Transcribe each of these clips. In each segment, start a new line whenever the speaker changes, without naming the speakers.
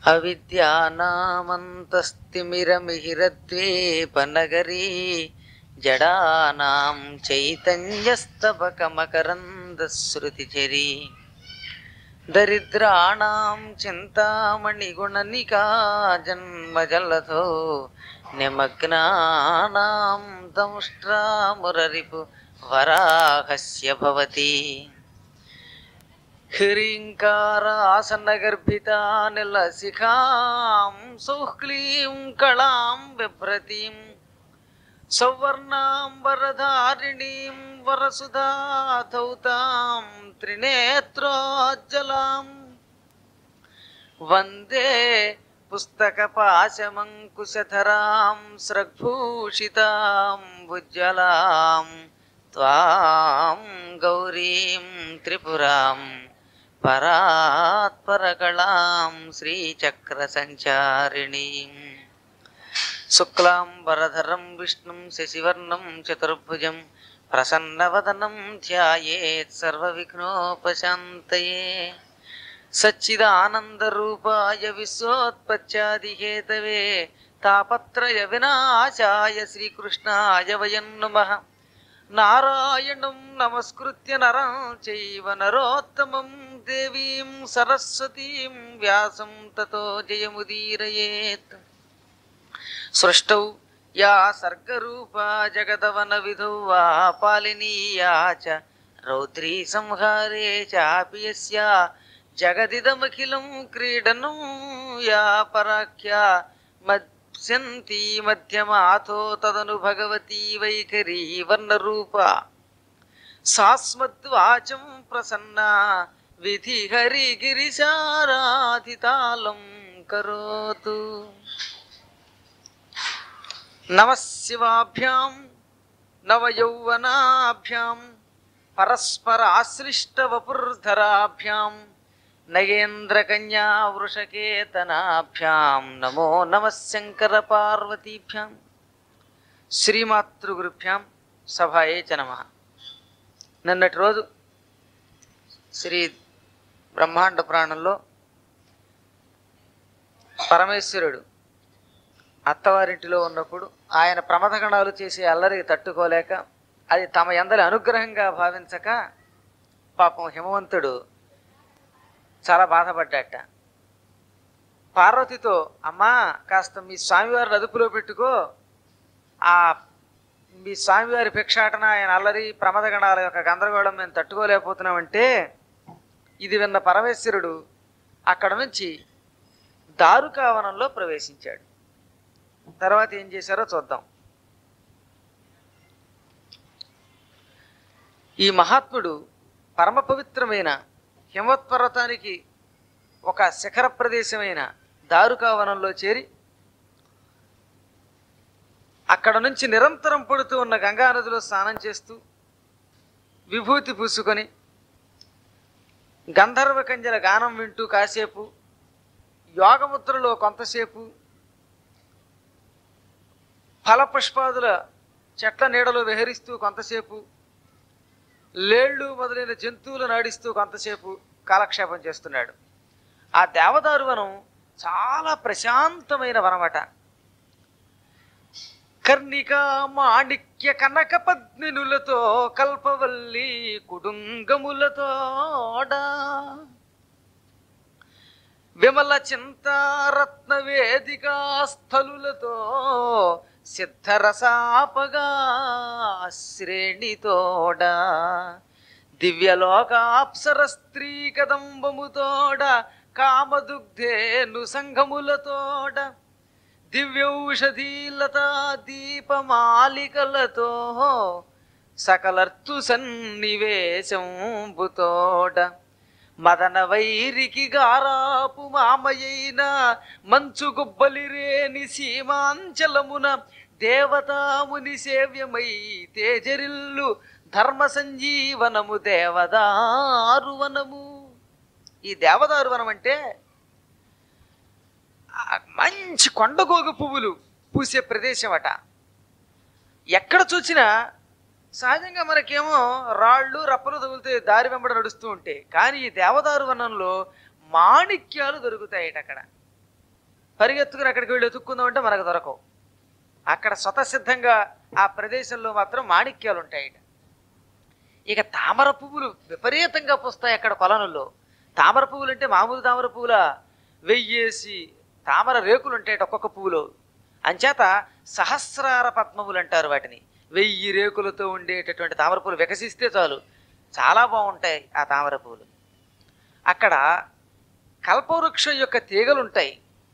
అవిద్యానామంతస్తిమిరమిహిరద్వీపనగరీ జడానాం చైతన్యస్తబకమకరందశ్రుతిచరీ దరిద్రాణం చింతామణిగుణనికా జన్మజలధో నిమగ్నానాం దంష్ట్రామురరిపు వరాహస్య భవతి హ్రీంకారాసనగర్భితానిలశిఖాం సౌక్లీం కళాం బిభ్రతీం సౌవర్ణాం వరధారిణీం వరసుధాధౌతాం త్రినేత్రోజ్జలాం వందే పుస్తకపాశమంకుశధరాం స్రగ్భూషితాం భుజ్జలాం త్వాం గౌరీం త్రిపురాం పరాత్పరకళాం శ్రీచక్రసంచారిణీం శుక్లాంబరధరం విష్ణుం శశివర్ణం చతుర్భుజం ప్రసన్నవదనం ధ్యాయేత్ సర్వవిఘ్నోపశాంతయే సచ్చిదానందరూపాయ విశ్వోత్పత్యాదిహేతవే తాపత్రయ వినాశాయ శ్రీకృష్ణాయ వయం నమః. నారాయణం నమస్కృత్య నరం చైవ నరోత్తమం దేవీం సరస్వతీం వ్యాసం తతో జయముదీరయేత్. సృష్టౌ యా సర్గరూపా జగదవన విధౌ వా పాలినీయా చ రౌద్రీ సంహారే చాపి యస్యా జగదిదమఖిలం క్రీడనం యా పరాఖ్యా మత్స్యంతి మధ్యమాథో తదను భగవతీ వైఖరీ వర్ణరూపా సాస్మద్వాచం ప్రసన్నా విధి హరిగిరిశారాధితాళం కరోతు. నమశివాభ్యాం నవయౌవనాభ్యాం పరస్పరాశ్లిష్టవపుర్ధరాభ్యాం నగేంద్రకన్యా వృషకేతనాభ్యాం నమో నమః శంకర పార్వతీభ్యాం. శ్రీమాతృగురుభ్యాం సభాయే చ నమః. నిన్నటి రోజు శ్రీ బ్రహ్మాండ పురాణంలో పరమేశ్వరుడు అత్తవారింటిలో ఉన్నప్పుడు ఆయన ప్రమథగణాలు చేసే అల్లరికి తట్టుకోలేక అది తమ యందలి అనుగ్రహంగా భావించక పాపం హిమవంతుడు చాలా బాధపడ్డాట. పార్వతితో, అమ్మా కాస్త మీ స్వామివారిని అదుపులో పెట్టుకో, ఆ మీ స్వామివారి భిక్షాటన ఆయన అల్లరి ప్రమథగణాల యొక్క గందరగోళం మేము తట్టుకోలేకపోతున్నామంటే ఇది విన్న పరమేశ్వరుడు అక్కడ నుంచి దారుకావనంలో ప్రవేశించాడు. తర్వాత ఏం చేశారో చూద్దాం. ఈ మహాత్ముడు పరమ పవిత్రమైన హిమవత్పర్వతానికి ఒక శిఖర ప్రదేశమైన దారుకావనంలో చేరి అక్కడ నుంచి నిరంతరం పడుతూ ఉన్న గంగానదిలో స్నానం చేస్తూ విభూతి పూసుకొని గంధర్వ కంజల గానం వింటూ కాసేపు, యోగముద్రలో కొంతసేపు, ఫలపుష్పాదుల చెట్ల నీడలో విహరిస్తూ కొంతసేపు, లేళ్ళు మొదలైన జంతువులు నాడిస్తూ కొంతసేపు కాలక్షేపం చేస్తున్నాడు. ఆ దేవదారు వనం చాలా ప్రశాంతమైన వనమట. కర్ణికా మాణిక్య కనక పద్మినులతో కల్పవల్లి కుడుంగములతోడా విమల చింతారత్న వేదికా స్థలులతో సిద్ధరసాపగా శ్రేణితోడ దివ్యలోకాప్సర స్త్రీ కదంబముతోడ కామదుగ్ధేను సంఘములతోడ దివ్యౌషధీలతా దీపమాలికలతో సకలర్తు సన్నివేశంబుతోడ మదన వైరికి గారాపు మామయైన మంచు గుబ్బలిరేని సీమాంచలమున దేవతాముని సేవ్యమై తేజరిల్లు ధర్మ సంజీవనము దేవదారువనము. ఈ దేవదారువనం అంటే మంచి కొండగోగు పువ్వులు పూసే ప్రదేశం అట. ఎక్కడ చూసినా సహజంగా మనకేమో రాళ్ళు రప్పలు తగులుతే దారి వెంబడి నడుస్తూ ఉంటే, కానీ ఈ దేవదారు వనంలో మాణిక్యాలు దొరుకుతాయట. అక్కడ పరిగెత్తుకుని అక్కడికి వెళ్ళి ఎత్తుక్కుందామంటే మనకు దొరకవు. అక్కడ స్వతసిద్ధంగా ఆ ప్రదేశంలో మాత్రం మాణిక్యాలు ఉంటాయట. ఇక తామర పువ్వులు విపరీతంగా పూస్తాయి అక్కడ కొలనుల్లో. తామర పువ్వులు అంటే మామూలు తామర పువ్వుల 1000 తామర రేకులు ఉంటాయట ఒక్కొక్క పువ్వులో. అంచేత సహస్రార పద్మములు అంటారు వాటిని. 1000 రేకులతో ఉండేటటువంటి తామర పువ్వులు వికసిస్తే చాలు, చాలా బాగుంటాయి ఆ తామర పువ్వులు. అక్కడ కల్పవృక్షం యొక్క తీగలు ఉంటాయి.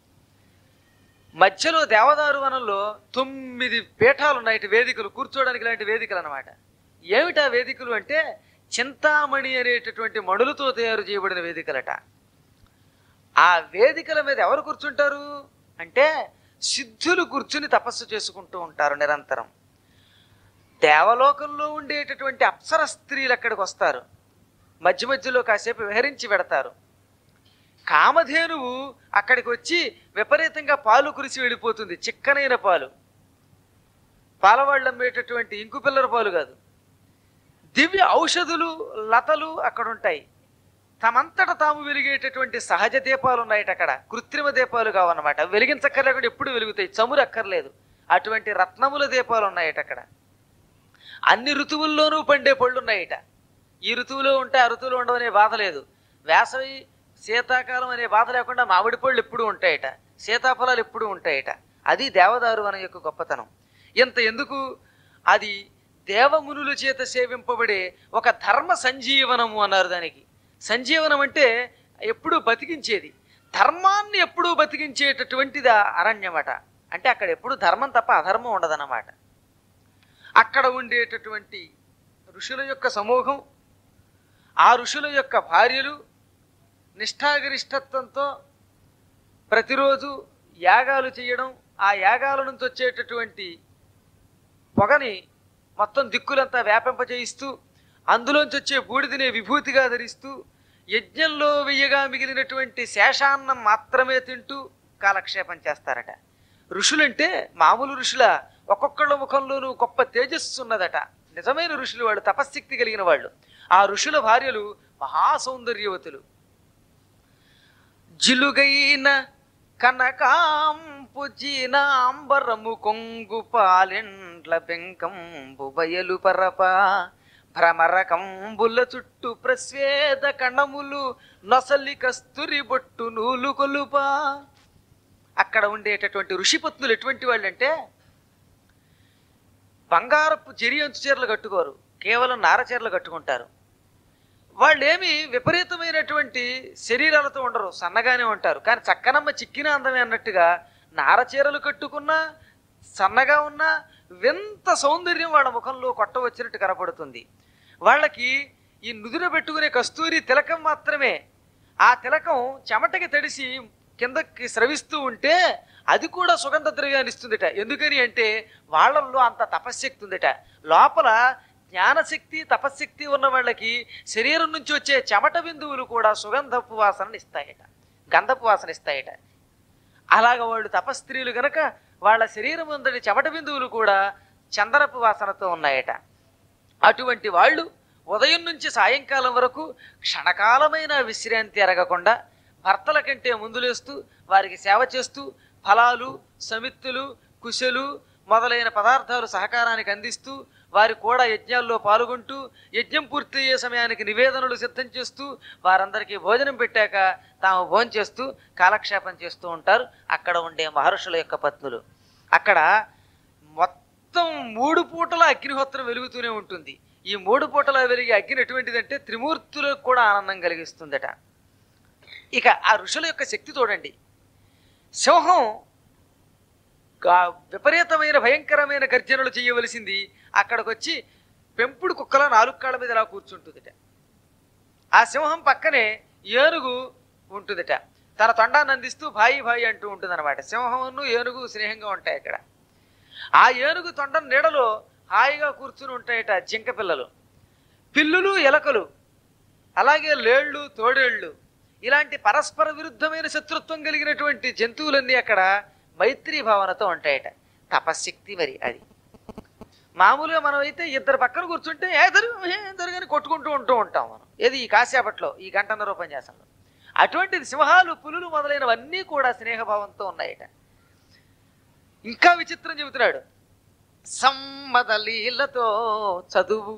మధ్యలో దేవదారు వనంలో 9 పీఠాలు ఉన్నాయి, వేదికలు, కూర్చోడానికి ఇలాంటి వేదికలు అనమాట. ఏమిటా వేదికలు అంటే చింతామణి అనేటటువంటి మణులతో తయారు చేయబడిన వేదికలట. ఆ వేదికల మీద ఎవరు కూర్చుంటారు అంటే సిద్ధులు కూర్చుని తపస్సు చేసుకుంటూ ఉంటారు నిరంతరం. దేవలోకంలో ఉండేటటువంటి అప్సర స్త్రీలు అక్కడికి వస్తారు, మధ్య మధ్యలో కాసేపు విహరించి పెడతారు. కామధేనువు అక్కడికి వచ్చి విపరీతంగా పాలు కురిసి వెళ్ళిపోతుంది, చిక్కనైన పాలు, పాలవాళ్ళు అమ్మేటటువంటి ఇంకు పిల్లల పాలు కాదు. దివ్య ఔషధులు లతలు అక్కడ ఉంటాయి. తమంతట తాము వెలిగేటటువంటి సహజ దీపాలు ఉన్నాయట అక్కడ, కృత్రిమ దీపాలు కావన్నమాట. వెలిగించక్కర్లేకుండా ఎప్పుడు వెలుగుతాయి, చమురు అక్కర్లేదు. అటువంటి రత్నముల దీపాలు ఉన్నాయట అక్కడ. అన్ని ఋతువుల్లోనూ పండే పళ్ళు ఉన్నాయట. ఈ ఋతువులో ఉంటే ఆ ఋతువులో ఉండవనే బాధ లేదు. వేసవి శీతాకాలం అనే బాధ లేకుండా మామిడి పళ్ళు ఎప్పుడూ ఉంటాయట, సీతాఫలాలు ఎప్పుడూ ఉంటాయట. అది దేవదారు వనం యొక్క గొప్పతనం. ఇంత ఎందుకు, అది దేవమునుల చేత సేవింపబడే ఒక ధర్మ సంజీవనము అన్నారు దానికి. సంజీవనం అంటే ఎప్పుడూ బతికించేది, ధర్మాన్ని ఎప్పుడూ బతికించేటటువంటిది అరణ్యమట. అంటే అక్కడ ఎప్పుడు ధర్మం తప్ప అధర్మం ఉండదన్నమాట. అక్కడ ఉండేటటువంటి ఋషుల యొక్క సమూహం, ఆ ఋషుల యొక్క భార్యలు నిష్ఠాగరిష్టత్వంతో ప్రతిరోజు యాగాలు చేయడం, ఆ యాగాల నుంచి వచ్చేటటువంటి పొగని మొత్తం దిక్కులంతా వ్యాపింపజేయిస్తూ అందులోంచి వచ్చే బూడిదినే విభూతిగా ధరిస్తూ యజ్ఞంలో వెయ్యగా మిగిలినటువంటి శేషాన్నం మాత్రమే తింటూ కాలక్షేపం చేస్తారట. ఋషులంటే మామూలు ఋషుల ఒక్కొక్కళ్ళ ముఖంలోనూ గొప్ప తేజస్సు ఉన్నదట. నిజమైన ఋషులు వాళ్ళు, తపశ్శక్తి కలిగిన వాళ్ళు. ఆ ఋషుల భార్యలు మహాసౌందర్యవతులు. జిలుగైన కనకాంపు జీనాంబరము కొంగు పాలెండ్ల బెంకంబు బయలు పరప భ్రమరకంబుల చుట్టూ ప్రస్వేద కణములు నొసలి కస్తూరి బొట్టు నూలు కొలుప. అక్కడ ఉండేటటువంటి ఋషిపత్నులు ఎటువంటి వాళ్ళు అంటే బంగారపు జరి అంచు చీరలు కట్టుకోరు, కేవలం నార చీరలు కట్టుకుంటారు. వాళ్ళు ఏమి విపరీతమైనటువంటి శరీరాలతో ఉండరు, సన్నగానే ఉంటారు. కానీ చక్కనమ్మ చిక్కిన అందమే అన్నట్టుగా నార చీరలు కట్టుకున్నా సన్నగా ఉన్నా వింత సౌందర్యం వాళ్ళ ముఖంలో కొట్ట వచ్చినట్టు కనపడుతుంది. వాళ్ళకి ఈ నుదుర పెట్టుకునే కస్తూరి తిలకం మాత్రమే, ఆ తిలకం చెమటకి తడిసి కిందకి స్రవిస్తూ ఉంటే అది కూడా సుగంధ ద్రవ్యాన్ని ఇస్తుందిట. ఎందుకని అంటే వాళ్ళల్లో అంత తపశ్శక్తి ఉందిట. లోపల జ్ఞానశక్తి తపశ్శక్తి ఉన్న వాళ్ళకి శరీరం నుంచి వచ్చే చెమట బిందువులు కూడా సుగంధపు వాసనని ఇస్తాయట, గంధపు వాసన ఇస్తాయట. అలాగ వాళ్ళు తపస్త్రీలు గనక వాళ్ళ శరీరం ఉందని చెమట బిందువులు కూడా చందనపు వాసనతో ఉన్నాయట. అటువంటి వాళ్ళు ఉదయం నుంచి సాయంకాలం వరకు క్షణకాలమైన విశ్రాంతి అరగకుండా భర్తల కంటే ముందులేస్తూ వారికి సేవ చేస్తూ ఫలాలు సమిత్తులు కుశలు మొదలైన పదార్థాలు సహకారానికి అందిస్తూ వారు కూడా యజ్ఞాల్లో పాల్గొంటూ యజ్ఞం పూర్తయ్యే సమయానికి నివేదనలు సిద్ధం చేస్తూ వారందరికీ భోజనం పెట్టాక తాము భోజనం చేస్తూ కాలక్షేపం చేస్తూ ఉంటారు అక్కడ ఉండే మహర్షుల యొక్క పత్నులు. అక్కడ మొత్తం 3 పూటల అగ్నిహోత్రం వెలుగుతూనే ఉంటుంది. ఈ 3 పూటల వెలిగే అగ్ని ఎటువంటిదంటే త్రిమూర్తులకు కూడా ఆనందం కలిగిస్తుందట. ఇక ఆ ఋషుల యొక్క శక్తి చూడండి. సింహం విపరీతమైన భయంకరమైన గర్జనలు చేయవలసింది అక్కడికి వచ్చి పెంపుడు కుక్కల 4 కాళ్ళ మీద ఇలా కూర్చుంటుందిట. ఆ సింహం పక్కనే ఏనుగు ఉంటుందిట, తన తొండాన్ని అందిస్తూ భాయి భాయి అంటూ ఉంటుంది అనమాట. సింహమును ఏనుగు స్నేహంగా ఉంటాయి అక్కడ. ఆ ఏనుగు తొండ నీడలో హాయిగా కూర్చుని ఉంటాయట జింక పిల్లలు, పిల్లులు ఎలకలు, అలాగే లేళ్ళు తోడేళ్ళు, ఇలాంటి పరస్పర విరుద్ధమైన శత్రుత్వం కలిగినటువంటి జంతువులన్నీ అక్కడ మైత్రీ భావనతో ఉంటాయట. తపశ్శక్తి మరి అది. మామూలుగా మనం అయితే ఇద్దరు పక్కన కూర్చుంటే ఏదరు కానీ కొట్టుకుంటూ ఉంటూ ఉంటాం మనం. ఏది ఈ కాసేపట్లో ఈ 1.5 ఉపన్యాసంలో. అటువంటిది సింహాలు పులులు మొదలైనవన్నీ కూడా స్నేహభావంతో ఉన్నాయట. ఇంకా విచిత్రం చెబుతున్నాడు. సమ్మదలీలతో చదువు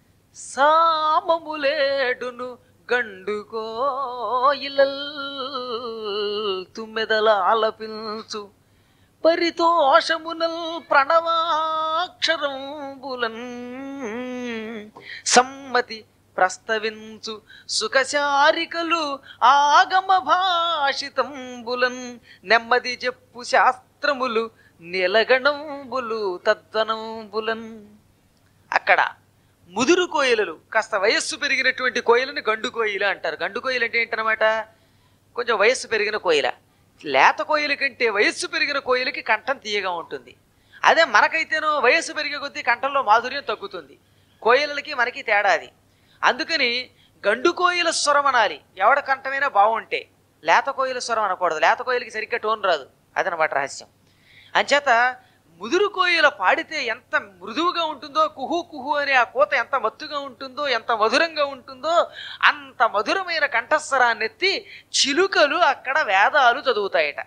సామములేడును గండుకోయిలల్ తుమ్మెదల ఆలపించు పరితోషమునల్ ప్రణవాక్షరంబులన్ సమ్మతి ప్రస్తవించు సుఖశారికలు ఆగమ భాషితంబులన్ నెమ్మది చెప్పు శాస్త్రములు నిలగణంబులు తద్వనంబులన్. అక్కడ ముదురు కోయిలలు, కాస్త వయస్సు పెరిగినటువంటి కోయిలని గండు కోయిల అంటారు. గండు కోయిల అంటే ఏంటనమాట, కొంచెం వయస్సు పెరిగిన కోయిల. లేత కోయిల కంటే వయస్సు పెరిగిన కోయిలకి కంఠం తీయగా ఉంటుంది. అదే మనకైతేనో వయస్సు పెరిగే కొద్దీ కంఠంలో మాధుర్యం తగ్గుతుంది. కోయిలలకి మనకి తేడా అది. అందుకని గండు కోయిల స్వరం అనాలి ఎవడ కంఠమైనా బాగుంటే. లేత కోయిల స్వరం అనకూడదు, లేత కోయిలకి సరిగ్గా టోన్ రాదు. అదనమాట రహస్యం. అంచేత ముదురు కోయిల పాడితే ఎంత మృదువుగా ఉంటుందో, కుహు కుహు అనే ఆ కోత ఎంత మత్తుగా ఉంటుందో, ఎంత మధురంగా ఉంటుందో, అంత మధురమైన కంఠస్వరాన్ని ఎత్తి చిలుకలు అక్కడ వేదాలు చదువుతాయట.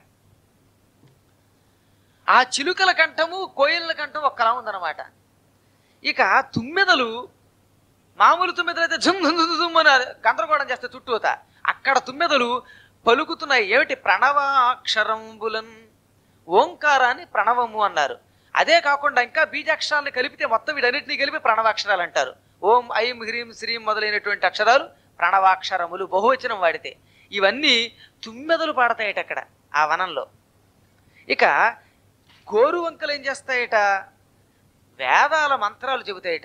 ఆ చిలుకల కంఠము కోయిల కంఠం ఒక్కలా ఉందన్నమాట. ఇక తుమ్మెదలు, మామూలు తుమ్మెదలు అయితే జుమ్ జుమ్ అని గందరగోళం చేస్తే చుట్టూత, అక్కడ తుమ్మెదలు పలుకుతున్నాయి. ఏమిటి? ప్రణవాక్షరంబులన్. ఓంకారాన్ని ప్రణవము అన్నారు. అదే కాకుండా ఇంకా బీజాక్షరాలను కలిపితే మొత్తం వీటన్నిటినీ కలిపి ప్రణవాక్షరాలు అంటారు. ఓం ఐం హ్రీం శ్రీం మొదలైనటువంటి అక్షరాలు ప్రణవాక్షరములు, బహువచనం వాడితే. ఇవన్నీ తుమ్మెదలు పాడతాయట అక్కడ ఆ వనంలో. ఇక గోరు వంకలు ఏం చేస్తాయట? వేదాల మంత్రాలు చెబుతాయట.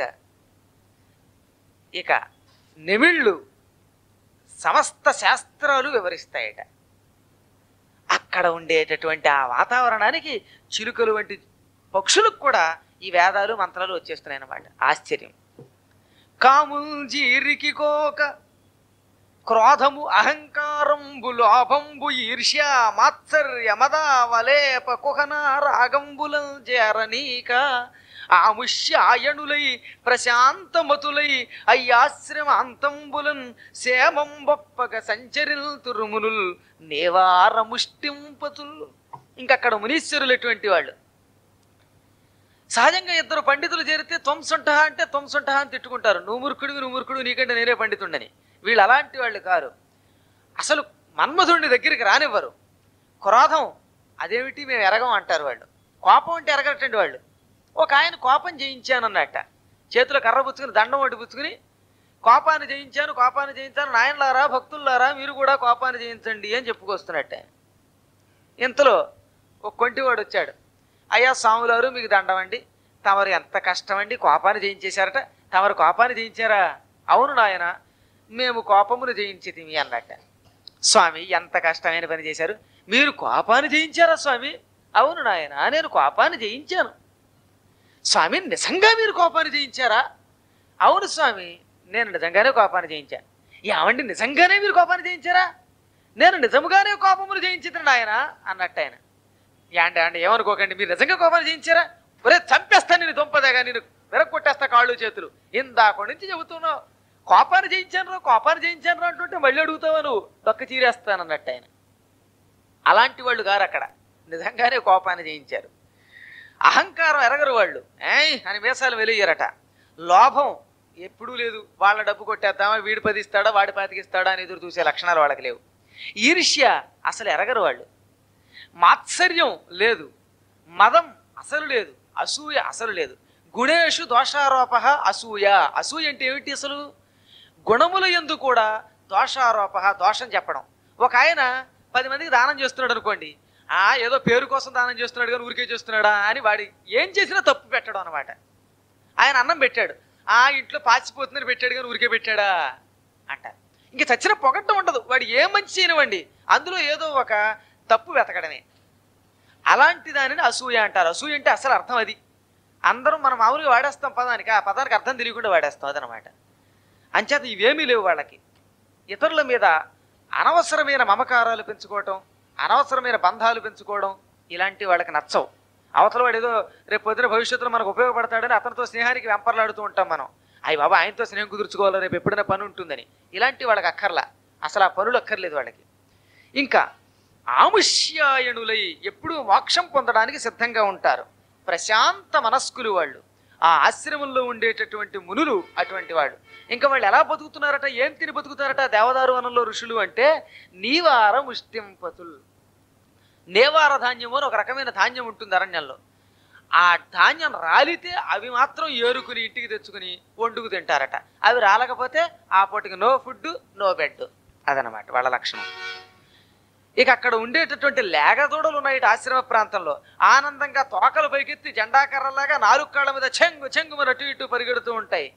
ఇక నెమిళ్ళు సమస్త శాస్త్రాలు వివరిస్తాయట. అక్కడ ఉండేటటువంటి ఆ వాతావరణానికి చిలుకలు వంటి పక్షులకు కూడా ఈ వేదాలు మంత్రాలు వచ్చేస్తున్నాయి అన్నమాట. ఆశ్చర్యం. కాముంజీరికి కోక క్రోధము అహంకారంబు లోభంబు ఈర్ష్య మాత్సర్య మదావలేప కుహన రాగంబులం చేరనీక ఆముష్యాయణులై ప్రశాంతమతులై అయ్యాశ్రమ అంతంబులన్ సేమంబొప్పగ సంచరిల్ తురుమునుల్ నేవారముష్టింపతుల్. ఇంకక్కడ మునీశ్వరులు ఎటువంటి వాళ్ళు. సహజంగా ఇద్దరు పండితులు చేరితే త్వంసంట అంటే త్వంసంట అని తిట్టుకుంటారు. నువ్వు మూర్ఖుడు నీకంటే నేనే పండితుండని. వీళ్ళు అలాంటి వాళ్ళు కారు. అసలు మన్మధుడిని దగ్గరికి రానివ్వరు. క్రోధం అదేమిటి మేము ఎరగం అంటారు వాళ్ళు. కోపం అంటే ఎరగటండి వాళ్ళు. ఒక ఆయన కోపం జయించానన్నట్ట, చేతిలో కర్ర పుచ్చుకుని దండం ఒకటి పుచ్చుకుని కోపాన్ని జయించాను నాయనలారా భక్తుల్లారా మీరు కూడా కోపాన్ని జయించండి అని చెప్పుకొస్తున్నట్ట. ఇంతలో ఒక కొంటివాడు వచ్చాడు. అయ్యా స్వాములారు మీకు దండమండి, తమరు ఎంత కష్టమండి, కోపాన్ని జయించేశారట. తమరు కోపాన్ని జయించారా? అవును నాయన, మేము కోపమును జయించితిమి అన్నట్ట. స్వామి ఎంత కష్టమైన పని చేశారు, మీరు కోపాన్ని జయించారా స్వామి? అవును నాయన, నేను కోపాన్ని జయించాను. స్వామి నిజంగా మీరు కోపాన్ని జయించారా? అవును స్వామి, నేను నిజంగానే కోపాన్ని జయించాను. ఏమండి నిజంగానే మీరు కోపాన్ని జయించారా? నేను నిజముగానే కోపమును జయించుతున్నాను ఆయన అన్నట్టు ఆయన. అంటే ఏమనుకోకండి, మీరు నిజంగా కోపాన్ని జయించారా? ఒరే చంపేస్తాను నేను, దుంపదేగా నేను విరగొట్టేస్తా కాళ్ళు చేతులు. ఇందాక నుంచి చెబుతున్నావు కోపాన్ని జయించాను అంటుంటే మళ్ళీ అడుగుతావా నువ్వు, తొక్క చీరేస్తానన్నట్టు ఆయన. అలాంటి వాళ్ళు గారు అక్కడ నిజంగానే కోపాన్ని జయించారు. అహంకారం ఎరగరు వాళ్ళు, అని వేసాలు వెలియ్యరట. లోభం ఎప్పుడూ లేదు. వాళ్ళ డబ్బు కొట్టేద్దామా, వీడి 10 ఇస్తాడా వాడి 25 ఇస్తాడా అని ఎదురు చూసే లక్షణాలు వాళ్ళకి లేవు. ఈర్ష్య అసలు ఎరగరు వాళ్ళు. మాత్సర్యం లేదు, మదం అసలు లేదు, అసూయ అసలు లేదు. గుణేషు దోషారోప అసూయ. అసూయ అంటే ఏమిటి? అసలు గుణముల యందు కూడా దోషారోప, దోషం చెప్పడం. ఒక ఆయన 10 మందికి దానం చేస్తున్నాడు అనుకోండి, ఏదో పేరు కోసం దానం చేస్తున్నాడు కానీ ఊరికే చేస్తున్నాడా అని వాడి ఏం చేసినా తప్పు పెట్టడం అనమాట. ఆయన అన్నం పెట్టాడు, ఇంట్లో పాచిపోతుందని పెట్టాడు కానీ ఊరికే పెట్టాడా అంటారు. ఇంక చచ్చిన పొగట్టం ఉండదు. వాడు ఏ మంచి చేయనివ్వండి, అందులో ఏదో ఒక తప్పు వెతకడమే. అలాంటి దానిని అసూయ అంటారు. అసూయ అంటే అసలు అర్థం అది. అందరం మనం మామూలుగా వాడేస్తాం పదానికి, ఆ పదానికి అర్థం తెలియకుండా వాడేస్తాం అదనమాట. అంచేత ఇవేమీ లేవు వాళ్ళకి. ఇతరుల మీద అనవసరమైన మమకారాలు పెంచుకోవటం, అనవసరమైన బంధాలు పెంచుకోవడం ఇలాంటి వాళ్ళకి నచ్చవు. అవతల వాడు ఏదో రేపు పొద్దున భవిష్యత్తులో మనకు ఉపయోగపడతాడని అతనితో స్నేహానికి వెంపర్లాడుతూ ఉంటాం మనం. అయ్యి బాబా ఆయనతో స్నేహం కుదుర్చుకోవాలో రేపు ఎప్పుడైనా పని ఉంటుందని. ఇలాంటి వాళ్ళకి అక్కర్లా, అసలు ఆ పనులు అక్కర్లేదు వాళ్ళకి. ఇంకా ఆముష్యాయణులై ఎప్పుడూ మోక్షం పొందడానికి సిద్ధంగా ఉంటారు. ప్రశాంత మనస్కులు వాళ్ళు. ఆ ఆశ్రమంలో ఉండేటటువంటి మునులు అటువంటి వాళ్ళు. ఇంకా వాళ్ళు ఎలా బతుకుతున్నారట, ఏం తిని బతుకుతారట దేవదారు వనంలో ఋషులు అంటే నీవార ముష్టింపతులు. నేవార ధాన్యము అని ఒక రకమైన ధాన్యం ఉంటుంది అరణ్యంలో. ఆ ధాన్యం రాలితే అవి మాత్రం ఏరుకుని ఇంటికి తెచ్చుకుని వండుకు తింటారట. అవి రాలకపోతే ఆ పూటకి నో ఫుడ్ నో బెడ్. అదనమాట వాళ్ళ లక్షణం. ఇక అక్కడ ఉండేటటువంటి లేగదూడలు ఉన్నాయి ఆశ్రమ ప్రాంతంలో. ఆనందంగా తోకలు పైకెత్తి జెండాకర్రలాగా 4 కాళ్ళ మీద చెంగు చెంగు మరి అటు ఇటు పరిగెడుతూ ఉంటాయి.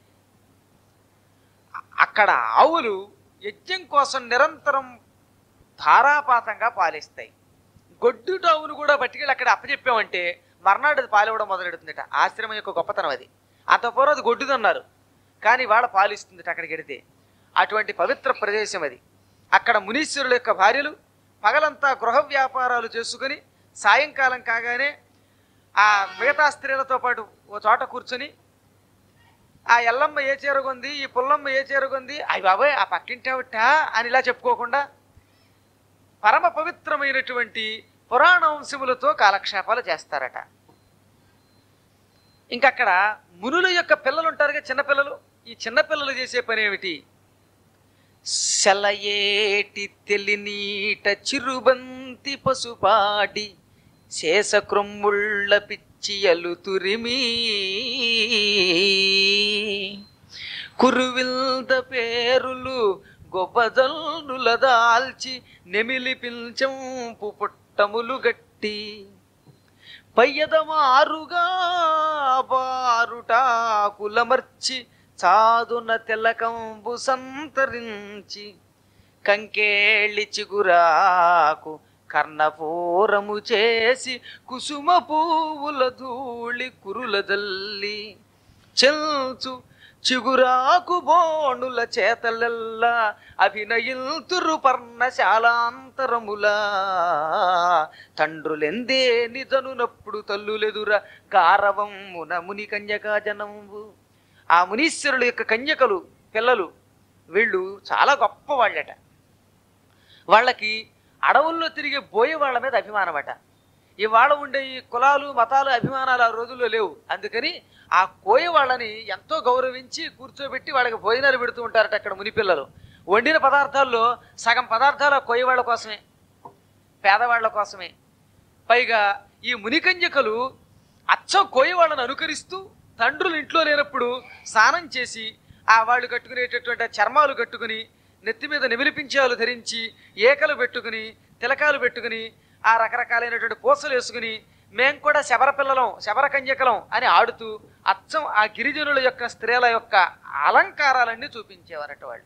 అక్కడ ఆవులు యజ్ఞం కోసం నిరంతరం ధారాపాతంగా పాలిస్తాయి. గొడ్డుటావును కూడా పట్టుకెళ్ళి అక్కడ అప్పచెప్పామంటే మర్నాడు అది పాలివ్వడం మొదలెడుతుందట. ఆశ్రమం యొక్క గొప్పతనం అది. అంత పూర్వం అది గొడ్డుదన్నారు, కానీ వాళ్ళ పాలిస్తుందట అక్కడికి వెడితే. అటువంటి పవిత్ర ప్రదేశం అది. అక్కడ మునీశ్వరుల యొక్క భార్యలు పగలంతా గృహ వ్యాపారాలు చేసుకుని సాయంకాలం కాగానే ఆ మిగతా స్త్రీలతో పాటు ఓ చోట కూర్చొని ఆ ఎల్లమ్మ ఏ చీరగొంది, ఈ పుల్లమ్మ ఏ చీరగొంది, అయ్యి బాబాయ్ ఆ పక్కింటావుటా అని ఇలా చెప్పుకోకుండా పరమ పవిత్రమైనటువంటి పురాణాంశములతో కాలక్షేపాలు చేస్తారట. ఇంకక్కడ మునుల యొక్క పిల్లలు ఉంటారుగా, చిన్నపిల్లలు. ఈ చిన్నపిల్లలు చేసే పని ఏమిటి? శలయేటి తెలినీట చిరుబంతి పసుపాడి శేషక్రొమ్ముళ్ళ పిచ్చియలు తురిమి కురువిల్ద పేరులు గొప్పజల్లుల దాల్చి నెమిలి పిల్చంపు పుట్టములు గట్టి పయ్యదమారుగా బారుటాకులమర్చి చాదున తెలకంబు సంతరించి కంకేళి చిగురాకు కర్ణపూరము చేసి కుసుమ పువ్వుల ధూళి కురులదల్లి చెల్చు చిగురాకు బోణుల చేతలెల్లా అభినయిల్తురు పర్ణశాలాంతరములా తండ్రులెందే నిజనునప్పుడు తల్లులెదుర గారవమున ముని కన్యకా జనంబు. ఆ మునీశ్వరుల యొక్క కన్యకలు పిల్లలు వీళ్ళు చాలా గొప్ప వాళ్ళట. వాళ్ళకి అడవుల్లో తిరిగే బోయే వాళ్ళ మీద అభిమానమట. ఇవాళ ఉండే ఈ కులాలు మతాలు అభిమానాలు ఆ రోజుల్లో లేవు. అందుకని ఆ కోయ వాళ్ళని ఎంతో గౌరవించి కూర్చోబెట్టి వాళ్ళకి భోజనాలు పెడుతూ ఉంటారట. అక్కడ ముని పిల్లలు వండిన పదార్థాల్లో సగం పదార్థాలు ఆ కోయ వాళ్ళ కోసమే, పేదవాళ్ల కోసమే. పైగా ఈ మునికన్యకలు అచ్చం కోయ వాళ్ళని అనుకరిస్తూ తండ్రులు ఇంట్లో లేనప్పుడు స్నానం చేసి ఆ వాళ్ళు కట్టుకునేటటువంటి చర్మాలు కట్టుకుని నెత్తి మీద నిమిలిపించాలు ధరించి ఏకలు పెట్టుకుని తిలకాలు పెట్టుకుని ఆ రకరకాలైనటువంటి పూసలు వేసుకుని మేం కూడా శబర పిల్లలం శబర కన్యకలం అని ఆడుతూ అచ్చం ఆ గిరిజనుల యొక్క స్త్రీల యొక్క అలంకారాలన్నీ చూపించేవారట వాళ్ళు.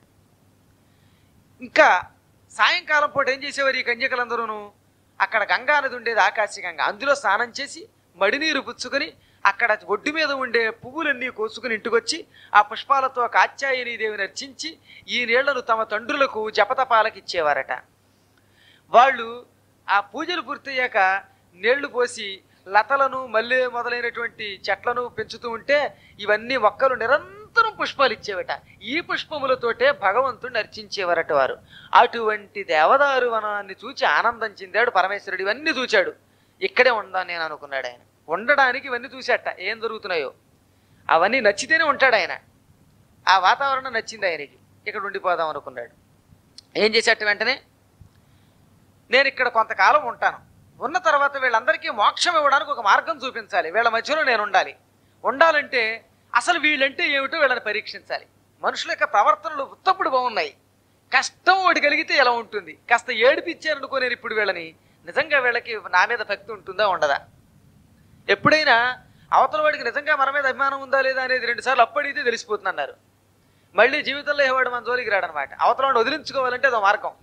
ఇంకా సాయంకాలం పూట ఏం చేసేవారు ఈ కన్యకలందరూను? అక్కడ గంగా నది ఉండేది, ఆకాశగంగ. అందులో స్నానం చేసి మడినీరు పుచ్చుకొని అక్కడ ఒడ్డు మీద ఉండే పువ్వులన్నీ కోసుకుని ఇంటికొచ్చి ఆ పుష్పాలతో కాత్యాయనీదేవిని అర్చించి ఈ నీళ్లను తమ తండ్రులకు జపతపాలకు ఇచ్చేవారట. వాళ్ళు ఆ పూజలు పూర్తయ్యాక నీళ్లు పోసి లతలను మల్లె మొదలైనటువంటి చెట్లను పెంచుతూ ఉంటే ఇవన్నీ మొక్కలు నిరంతరం పుష్పాలు ఇచ్చేవట. ఈ పుష్పములతోటే భగవంతుడిని అర్చించేవారట వారు. అటువంటి దేవదారు వనాన్ని చూచి ఆనందం చెందాడు పరమేశ్వరుడు. ఇవన్నీ చూచాడు. ఇక్కడే ఉందాను నేను అనుకున్నాడు ఆయన. ఉండడానికి ఇవన్నీ చూశాట ఏం జరుగుతున్నాయో. అవన్నీ నచ్చితేనే ఉంటాడు ఆయన. ఆ వాతావరణం నచ్చింది ఆయనకి. ఇక్కడ ఉండిపోదాం అనుకున్నాడు. ఏం చేసేట వెంటనే నేను ఇక్కడ కొంతకాలం ఉంటాను, ఉన్న తర్వాత వీళ్ళందరికీ మోక్షం ఇవ్వడానికి ఒక మార్గం చూపించాలి, వీళ్ళ మధ్యలో నేను ఉండాలి. ఉండాలంటే అసలు వీళ్ళంటే ఏమిటో వీళ్ళని పరీక్షించాలి. మనుషుల యొక్క ప్రవర్తనలు ఉత్తప్పుడు బాగున్నాయి, కష్టం ఒకటి కలిగితే ఎలా ఉంటుంది? కాస్త ఏడిపిచ్చారనుకో నేను ఇప్పుడు వీళ్ళని, నిజంగా వీళ్ళకి నా మీద భక్తి ఉంటుందా ఉండదా? ఎప్పుడైనా అవతల వాడికి నిజంగా మన మీద అభిమానం ఉందా లేదా అనేది 2 సార్లు అప్పడితే తెలిసిపోతుంది అన్నారు. మళ్ళీ జీవితంలో ఏవాడు మన జోలికి రాడనమాట. అవతల వాడిని వదిలించుకోవాలంటే అదో మార్గం.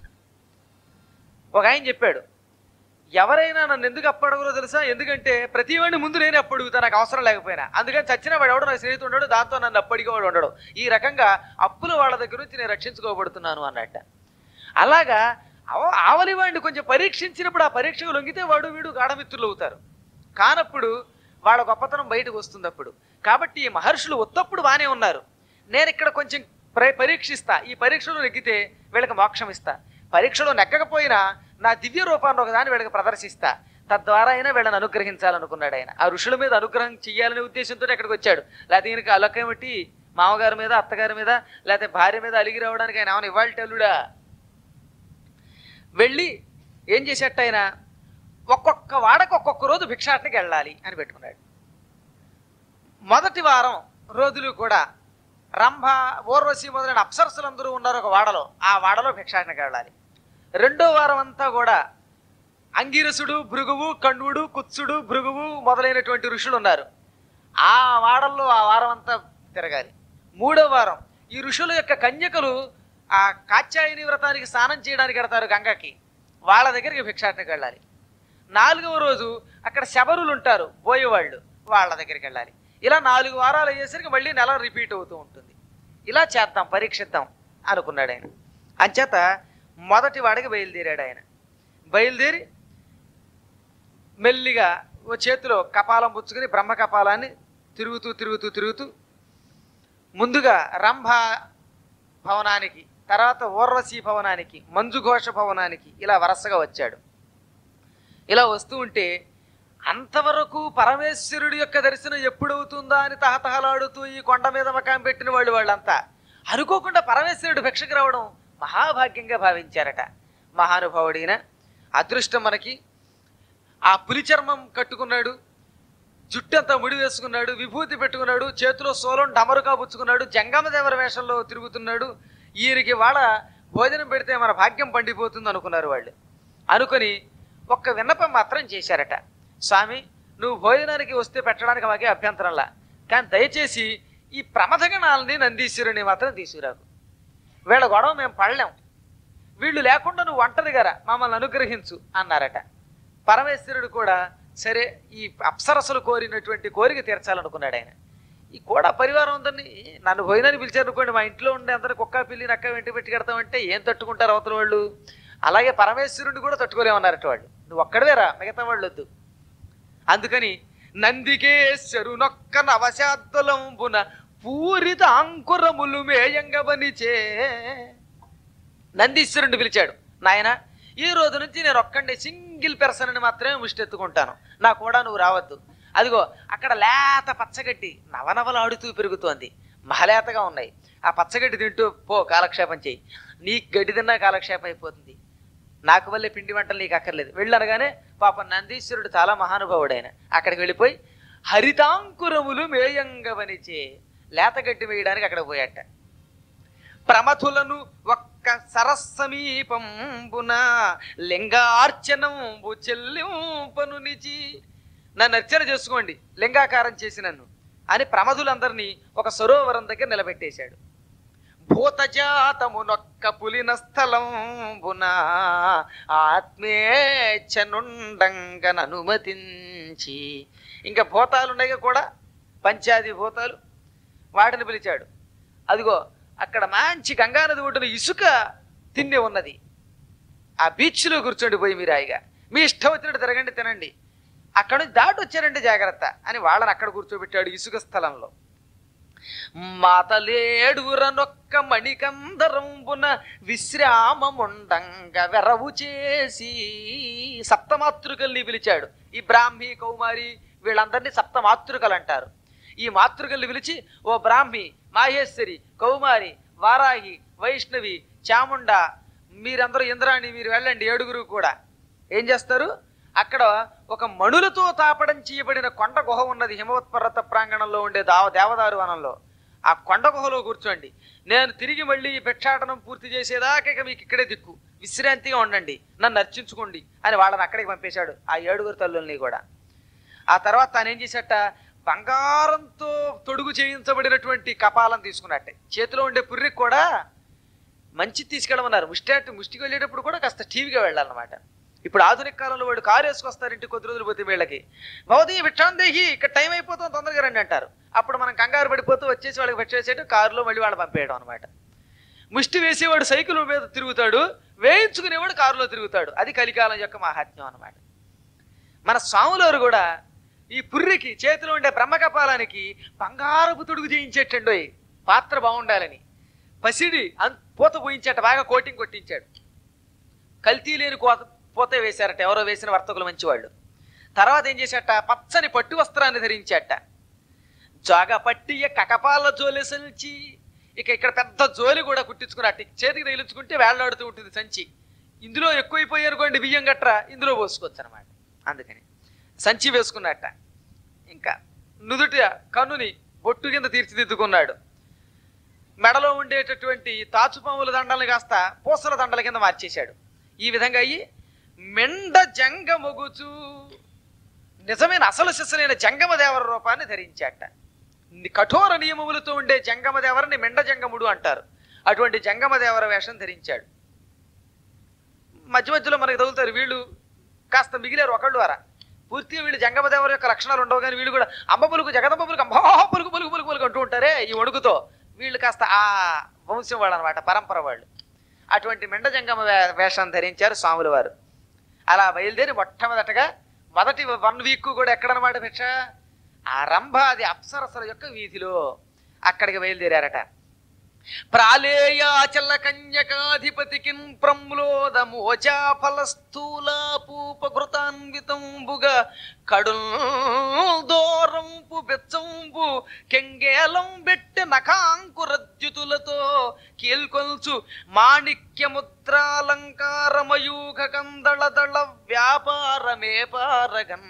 ఒక ఆయన చెప్పాడు, ఎవరైనా నన్ను ఎందుకు అప్పడగలో తెలుసా? ఎందుకంటే ప్రతి వాడిని ముందు నేనే అప్పడుగుతా, నాకు అవసరం లేకపోయినా. అందుకని చచ్చిన వాడు ఎవడో నాకు స్నేహితుడు ఉండడు, దాంతో నన్ను అప్పడిగేవాడు ఉండడు. ఈ రకంగా అప్పులు వాళ్ళ దగ్గర నుంచి నేను రక్షించుకోబడుతున్నాను అన్నట్ట. అలాగా ఆవలి వాడిని కొంచెం పరీక్షించినప్పుడు ఆ పరీక్షకు లొంగితే వాడు వీడు గాఢమిత్రులు అవుతారు. కానప్పుడు వాళ్ళ గొప్పతనం బయటకు వస్తుంది అప్పుడు. కాబట్టి ఈ మహర్షులు ఉత్తప్పుడు బాగానే ఉన్నారు. నేను ఇక్కడ కొంచెం పరీక్షిస్తా, ఈ పరీక్షలో నెగ్గితే వీళ్ళకి మోక్షం ఇస్తా. పరీక్షలో నెగ్గకపోయినా నా దివ్య రూపాన్ని ఒకదాన్ని వీళ్ళకి ప్రదర్శిస్తా, తద్వారా అయినా వీళ్ళని అనుగ్రహించాలనుకున్నాడు ఆయన. ఆ ఋషుల మీద అనుగ్రహం చెయ్యాలనే ఉద్దేశంతో ఎక్కడికి వచ్చాడు. లేకపోతే ఈయనకి అలకేమిటి మామగారి మీద అత్తగారి మీద లేకపోతే భార్య మీద అలిగి రావడానికి ఆయన ఏమైనా ఇవాళ టెల్లుడా. వెళ్ళి ఏం చేసేట ఆయన, ఒక్కొక్క వాడకు ఒక్కొక్క రోజు భిక్షాటనకి వెళ్ళాలి అని పెట్టుకున్నాడు. మొదటి వారం రోజులు కూడా రంభ ఊర్వశి మొదలైన అప్సరసులందరూ ఉన్నారు ఒక వాడలో, ఆ వాడలో భిక్షాటనకి వెళ్ళాలి. రెండో వారం అంతా కూడా అంగిరసుడు, భృగువు, కణ్వుడు, కుత్సుడు, భృగువు మొదలైనటువంటి ఋషులు ఉన్నారు, ఆ వాడల్లో ఆ వారం అంతా తిరగాలి. మూడో వారం ఈ ఋషుల యొక్క కన్యకలు ఆ కాత్యాయని వ్రతానికి స్నానం చేయడానికి వెడతారు గంగకి, వాళ్ళ దగ్గరికి భిక్షాటనకి వెళ్ళాలి. నాలుగవ రోజు అక్కడ శబరులు ఉంటారు బోయేవాళ్ళు, వాళ్ళ దగ్గరికి వెళ్ళాలి. ఇలా 4 వారాలు అయ్యేసరికి మళ్ళీ నెల రిపీట్ అవుతూ ఉంటుంది. ఇలా చేద్దాం, పరీక్షిద్దాం అనుకున్నాడు ఆయన. అంచేత మొదటి వాడికి బయలుదేరాడు ఆయన. బయలుదేరి మెల్లిగా ఓ చేతిలో కపాలం పుచ్చుకుని బ్రహ్మ కపాలాన్ని తిరుగుతూ తిరుగుతూ తిరుగుతూ ముందుగా రంభ భవనానికి, తర్వాత ఊర్వశీ భవనానికి, మంజుఘోష భవనానికి ఇలా వరుసగా వచ్చాడు. ఇలా వస్తూ ఉంటే అంతవరకు పరమేశ్వరుడి యొక్క దర్శనం ఎప్పుడవుతుందా అని తహతహలాడుతూ ఈ కొండ మీద మకాం పెట్టిన వాళ్ళంతా అనుకోకుండా పరమేశ్వరుడు భిక్షకు రావడం మహాభాగ్యంగా భావించారట. మహానుభావుడైన అదృష్టం మనకి. ఆ పులి చర్మం కట్టుకున్నాడు, జుట్టంతా ముడి వేసుకున్నాడు, విభూతి పెట్టుకున్నాడు, చేతిలో సోలం డమరుకా పుచ్చుకున్నాడు, జంగమదేవర వేషంలో తిరుగుతున్నాడు. ఈయనకి వాళ్ళ భోజనం పెడితే మన భాగ్యం పండిపోతుంది అనుకున్నారు వాళ్ళు. అనుకుని ఒక్క విన్నపం మాత్రం చేశారట. స్వామి, నువ్వు భోజనానికి వస్తే పెట్టడానికి మాకే అభ్యంతరంలా, కానీ దయచేసి ఈ ప్రమథగణాలని నందీశ్వరుని మాత్రం తీసుకురాకు. వీళ్ళ గొడవ మేము పడలేం, వీళ్ళు లేకుండా నువ్వు ఒంటరిగారా మమ్మల్ని అనుగ్రహించు అన్నారట. పరమేశ్వరుడు కూడా సరే ఈ అప్సరసలు కోరినటువంటి కోరిక తీర్చాలనుకున్నాడు ఆయన. ఈ కూడా పరివారం ఉందని నన్ను భోజనాన్ని పిలిచారనుకోండి, మా ఇంట్లో ఉండే అందరూ కుక్క పిల్లి నక్క వెంట పెట్టి కడతామంటే ఏం తట్టుకుంటారు అవతల వాళ్ళు. అలాగే పరమేశ్వరుడిని కూడా తట్టుకోలేమన్నారట వాళ్ళు. నువ్వు ఒక్కడవేరా, మిగతా వాళ్ళు వద్దు. అందుకని నందికేశ్వరు నొక్క నవశాద్దులంబున పూరిత అంకురములు మేయంగబనిచే నందీశ్వరుడిని పిలిచాడు. నాయన, ఈ రోజు నుంచి నేను ఒక్కండి సింగిల్ పర్సన్ అని మాత్రమే ముష్టెత్తుకుంటాను, నా కూడా నువ్వు రావద్దు. అదిగో అక్కడ లేత పచ్చగడ్డి నవనవలాడుతూ పెరుగుతోంది, మహలేతగా ఉన్నాయి. ఆ పచ్చగడ్డి తింటూ పో, కాలక్షేపం చెయ్యి. నీకు గడ్డి తిన్నా కాలక్షేపం అయిపోతుంది, నాకు వల్లే పిండి వంటలు నీకు అక్కర్లేదు వెళ్ళనగానే పాపం నందీశ్వరుడు చాలా మహానుభావుడు ఆయన అక్కడికి వెళ్ళిపోయి హరితాంకురములు మేయంగవనిచే లేతగడ్డి వేయడానికి అక్కడ పోయాట. ప్రమథులను ఒక్క సరస్సమీపంబున లింగార్చనంబు చెల్లింపనునిచి, నన్ను అర్చన చేసుకోండి లింగాకారం చేసి నన్ను అని ప్రమథులందరినీ ఒక సరోవరం దగ్గర నిలబెట్టేశాడు. భూతజాతమునొక్క పులిన స్థలంబున ఆత్మేచ్ఛనుండంగననుమతించి, ఇంకా భూతాలు ఉన్నాయి కూడా, పంచాది భూతాలు, వాటిని పిలిచాడు. అదిగో అక్కడ మంచి గంగానది ఒడ్డున ఇసుక తిన్నె ఉన్నది, ఆ బీచ్లో కూర్చోండి పోయి మీరు హాయిగా, మీ ఇష్టం వచ్చినట్టు తిరగండి తినండి, అక్కడ నుంచి దాటి వచ్చారంటే జాగ్రత్త అని వాళ్ళని అక్కడ కూర్చోబెట్టాడు ఇసుక స్థలంలో. మాతలేడురనొక్క మణికందరంబున విశ్రామముండంగ వెరవు చేసి సప్తమాతృకల్ని పిలిచాడు. ఈ బ్రాహ్మి కౌమారి వీళ్ళందరినీ సప్తమాతృకలు అంటారు. ఈ మాతృకల్ని పిలిచి, ఓ బ్రాహ్మి, మాహేశ్వరి, కౌమారి, వారాహి, వైష్ణవి, చాముండ, మీరందరూ ఇంద్రాణి, మీరు వెళ్ళండి. 7గురు కూడా ఏం చేస్తారు, అక్కడ ఒక మణులతో తాపడం చేయబడిన కొండ గుహ ఉన్నది హిమవత్పర్వత ప్రాంగణంలో ఉండే దేవదారు వనంలో. ఆ కొండ గుహలో కూర్చోండి, నేను తిరిగి మళ్ళీ భిక్షాటనం పూర్తి చేసేదాకా మీకు ఇక్కడే దిక్కు, విశ్రాంతిగా ఉండండి, నన్ను అర్చించుకోండి అని వాళ్ళని అక్కడికి పంపేశాడు, ఆ 7గురు తల్లుల్ని కూడా. ఆ తర్వాత తాను ఏం చేశాట, బంగారంతో తొడుగు చేయించబడినటువంటి కపాలం తీసుకున్నట్టే, చేతిలో ఉండే పుర్రికి కూడా మంచి తీసుకెళ్ళమన్నారు. ముష్టికి వెళ్ళేటప్పుడు కూడా కాస్త టీవీగా వెళ్ళాలన్నమాట. ఇప్పుడు ఆధునిక కాలంలో వాడు కారు వేసుకొస్తారు ఇంటికి కొద్ది రోజులు పోతే వీళ్ళకి, భవతి భిక్షాందేహి ఇక్కడ టైం అయిపోతుంది తొందరగా రండి అంటారు. అప్పుడు మనం కంగారు పడిపోతూ వచ్చేసి వాళ్ళకి భిక్షేసేట్టు కారులో మళ్ళీ వాళ్ళు పంపేయడం అనమాట. ముష్టి వేసేవాడు సైకిల్ మీద తిరుగుతాడు, వేయించుకునేవాడు కారులో తిరుగుతాడు. అది కలికాలం యొక్క మహాత్మ్యం అనమాట. మన స్వాములవారు కూడా ఈ పుర్రికి చేతిలో ఉండే బ్రహ్మకపాలానికి బంగారపు తొడుగు చేయించేటండోయ్, పాత్ర బాగుండాలని పసిడి పూత పోయించాట, బాగా కోటింగ్ కొట్టించాడు. కల్తీ లేని పోతే వేశారట, ఎవరో వేసిన వర్తకులు మంచివాళ్ళు. తర్వాత ఏం చేశాట, పచ్చని పట్టు వస్త్రాన్ని ధరించాట. జాగా పట్టియ కకపాల జోలి సంచి, ఇక ఇక్కడ పెద్ద జోలి కూడా కుట్టించుకున్నట్టు చేతికి తగిలించుకుంటే వేళ్లాడుతూ ఉంటుంది సంచి. ఇందులో ఎక్కువైపోయి అనుకోండి బియ్యం గట్రా ఇందులో పోసుకోవచ్చు అనమాట. అందుకని సంచి వేసుకున్నట్ట. ఇంకా నుదుటి కన్నుని బొట్టు కింద తీర్చిదిద్దుకున్నాడు. మెడలో ఉండేటటువంటి తాచుపాముల దండల్ని కాస్త పూసల దండల కింద మార్చేశాడు. ఈ విధంగా అయ్యి మెండ జంగ మొగుచు నిజమైన అసలు శిశులైన జంగమదేవర రూపాన్ని ధరించాట. కఠోర నియమములతో ఉండే జంగమదేవరని మెండ జంగముడు అంటారు. అటువంటి జంగమదేవర వేషం ధరించాడు. మధ్య మధ్యలో మనకు తగులుతారు వీళ్ళు, కాస్త మిగిలారు ఒకళ్ళు వారా. పూర్తిగా వీళ్ళు జంగమదేవర యొక్క లక్షణాలు ఉండవు, కానీ వీళ్ళు కూడా అమ్మ పలుకు జగదమ్మ పలుకు అమ్మ పలుకు పలుకు పలుకు పలుకు అంటూ ఉంటారే ఈ వణుకుతో. వీళ్ళు కాస్త ఆ వంశం వాళ్ళు అనమాట, పరంపర వాళ్ళు. అటువంటి మెండ జంగమ వేషం ధరించారు స్వాముల వారు. అలా బయలుదేరి మొట్టమొదటగా మొదటి 1 వీక్ కూడా ఎక్కడనమాట భిక్ష, ఆ రంభాది అప్సరసల యొక్క వీధిలో అక్కడికి బయలుదేరారట. ప్రాళేయాచల కన్యకాధిపతికి ప్రమ్లోద మోచా ఫలస్థూలాపూపఘృతాన్వితంబుగా కడుల్ దూరంపు బెచ్చంపు కెంగేలం బెట్టె నఖాంకురద్యుతులతో కీల్కొల్చు మాణిక్యముద్రాలంకారమయూఖ కందళదళ వ్యాపారమేపారగన్.